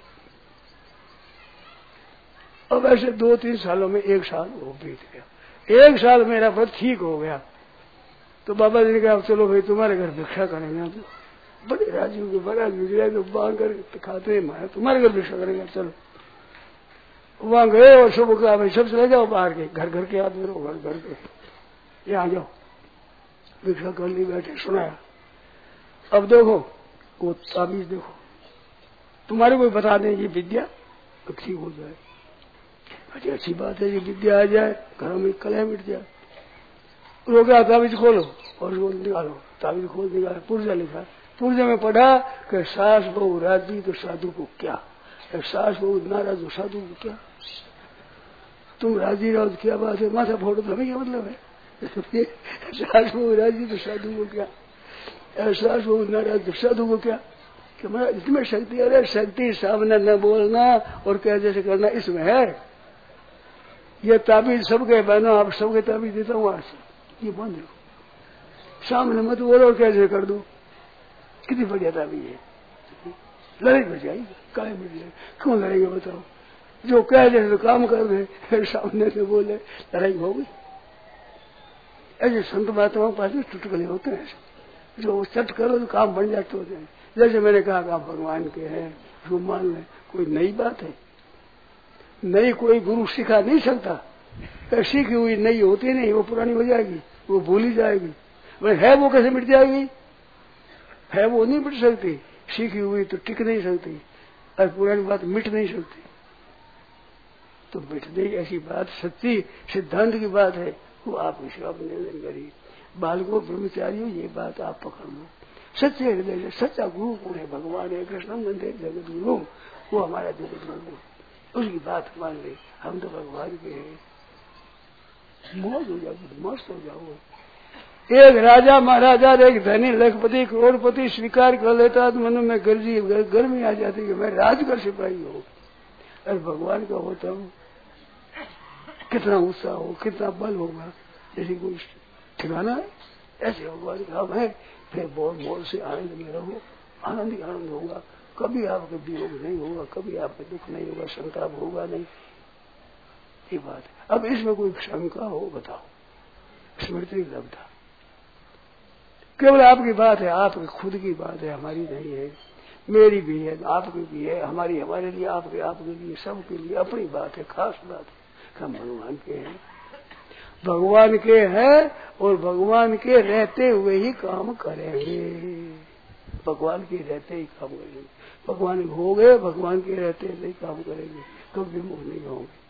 अब ऐसे 2-3 सालों में 1 साल वो बीत गया। 1 साल मेरा व्रत ठीक हो गया, तो बाबा जी ने कहा चलो भाई तुम्हारे घर भिक्षा करेंगे। तो बड़े राजी हो गए, बड़ा गुजरा तो बांध कर खाते हैं, तुम्हारे घर भिक्षा करेंगे, चलो। वहां गए और सब कहा भाई सब चले जाओ बाहर के, घर घर के आदमी रहो, घर घर के यहाँ जाओ, भिक्षा कर ली, बैठे सुनाया। अब देखो वो ताबीज देखो, तुम्हारे कोई बता दें ये विद्या तो ठीक हो जाए। बड़ी अच्छी बात है, ये विद्या आ जाए, घरों में कलह मिट जाए। रोका ताबीज खोलो और उसको निकालो, ताबीज खोल निकाला, पुर्जा लिखा, पुर्जे में पढ़ा कि सास बहू राजी तो साधु को क्या, सास बहू नाराज हो साधु को क्या, तुम राजी रहो क्या बात है, माथा फोड़ो तो हमें क्या मतलब है, साधु राजी तो साधु को क्या, साधु नाराज तो साधु को क्या, कि मैं इसमें शक्ति, अरे शक्ति सामने न बोलना और क्या जैसे करना इसमें है। ये ताबीज सबके बहनों, आप सबके ताबीज देता हूँ आज से, ये बंद लो, सामने मत बोलो और कैसे कर दो, कितनी बढ़िया ताबीज है। लड़ाई बढ़ जाएगी, काय बढ़ जाएगी, क्यों लड़ाई बताओ, जो कह दे तो काम कर दे, फिर सामने से बोले लड़ाई होगी। ऐसे संत महात्माओं के पास भी चुटकुले होते हैं, जो चट करो तो काम बन जाते होते हैं। जैसे मैंने कहा कि आप भगवान के हैं, जो मान लें, कोई नई बात है, नई कोई गुरु सिखा नहीं सकता, सीखी हुई नई होती नहीं, वो पुरानी हो जाएगी, वो भूली जाएगी। है वो कैसे मिट जाएगी, है वो नहीं मिट सकती, सीखी हुई तो टिक नहीं सकती, और पुरानी बात मिट नहीं सकती। तो मिट गई ऐसी बात सच्ची सिद्धांत की बात है, वो आप विश्वास निवेदन करिए। बालकों ब्रह्मचारियों, ये बात आप पकड़ लो, सच्चे हृदय से। सच्चा गुरु कौन है, भगवान है, कृष्ण गंधे जगत गुरु, वो हमारा जगत गुरु, उसकी बात मान ले, हम तो भगवान के हैं। मौज हो जाओ, मस्त हो जाओ। एक राजा महाराजा, एक धनी लखपति करोड़पति स्वीकार कर लेता तो मन में गर्मी आ जाती कि मैं राजगर सिपाही हूँ, अरे भगवान का होता हूँ, कितना उत्साह हो, कितना बल होगा, जैसे कोई ठिकाना है, ऐसे भगवान का हम है। फिर बहुत मोर से आनंद में रहो, आनंद ही आनंद होगा, कभी आपके वियोग नहीं होगा, कभी आपके दुख नहीं होगा, संताप होगा नहीं, ये बात है। अब इसमें कोई शंका हो बताओ, स्मृति लब्धा, केवल आपकी बात है, आपकी खुद की बात है, हमारी नहीं है, मेरी भी है, आपकी भी है, हमारी हमारे लिए, आपके लिए, सबके लिए अपनी बात है, खास बात है। हम भगवान के हैं, भगवान के हैं और भगवान के रहते हुए ही काम करेंगे, भगवान के रहते ही काम करेंगे। भगवान हो गए, भगवान के रहते ही काम करेंगे, कभी मुख नहीं होंगे।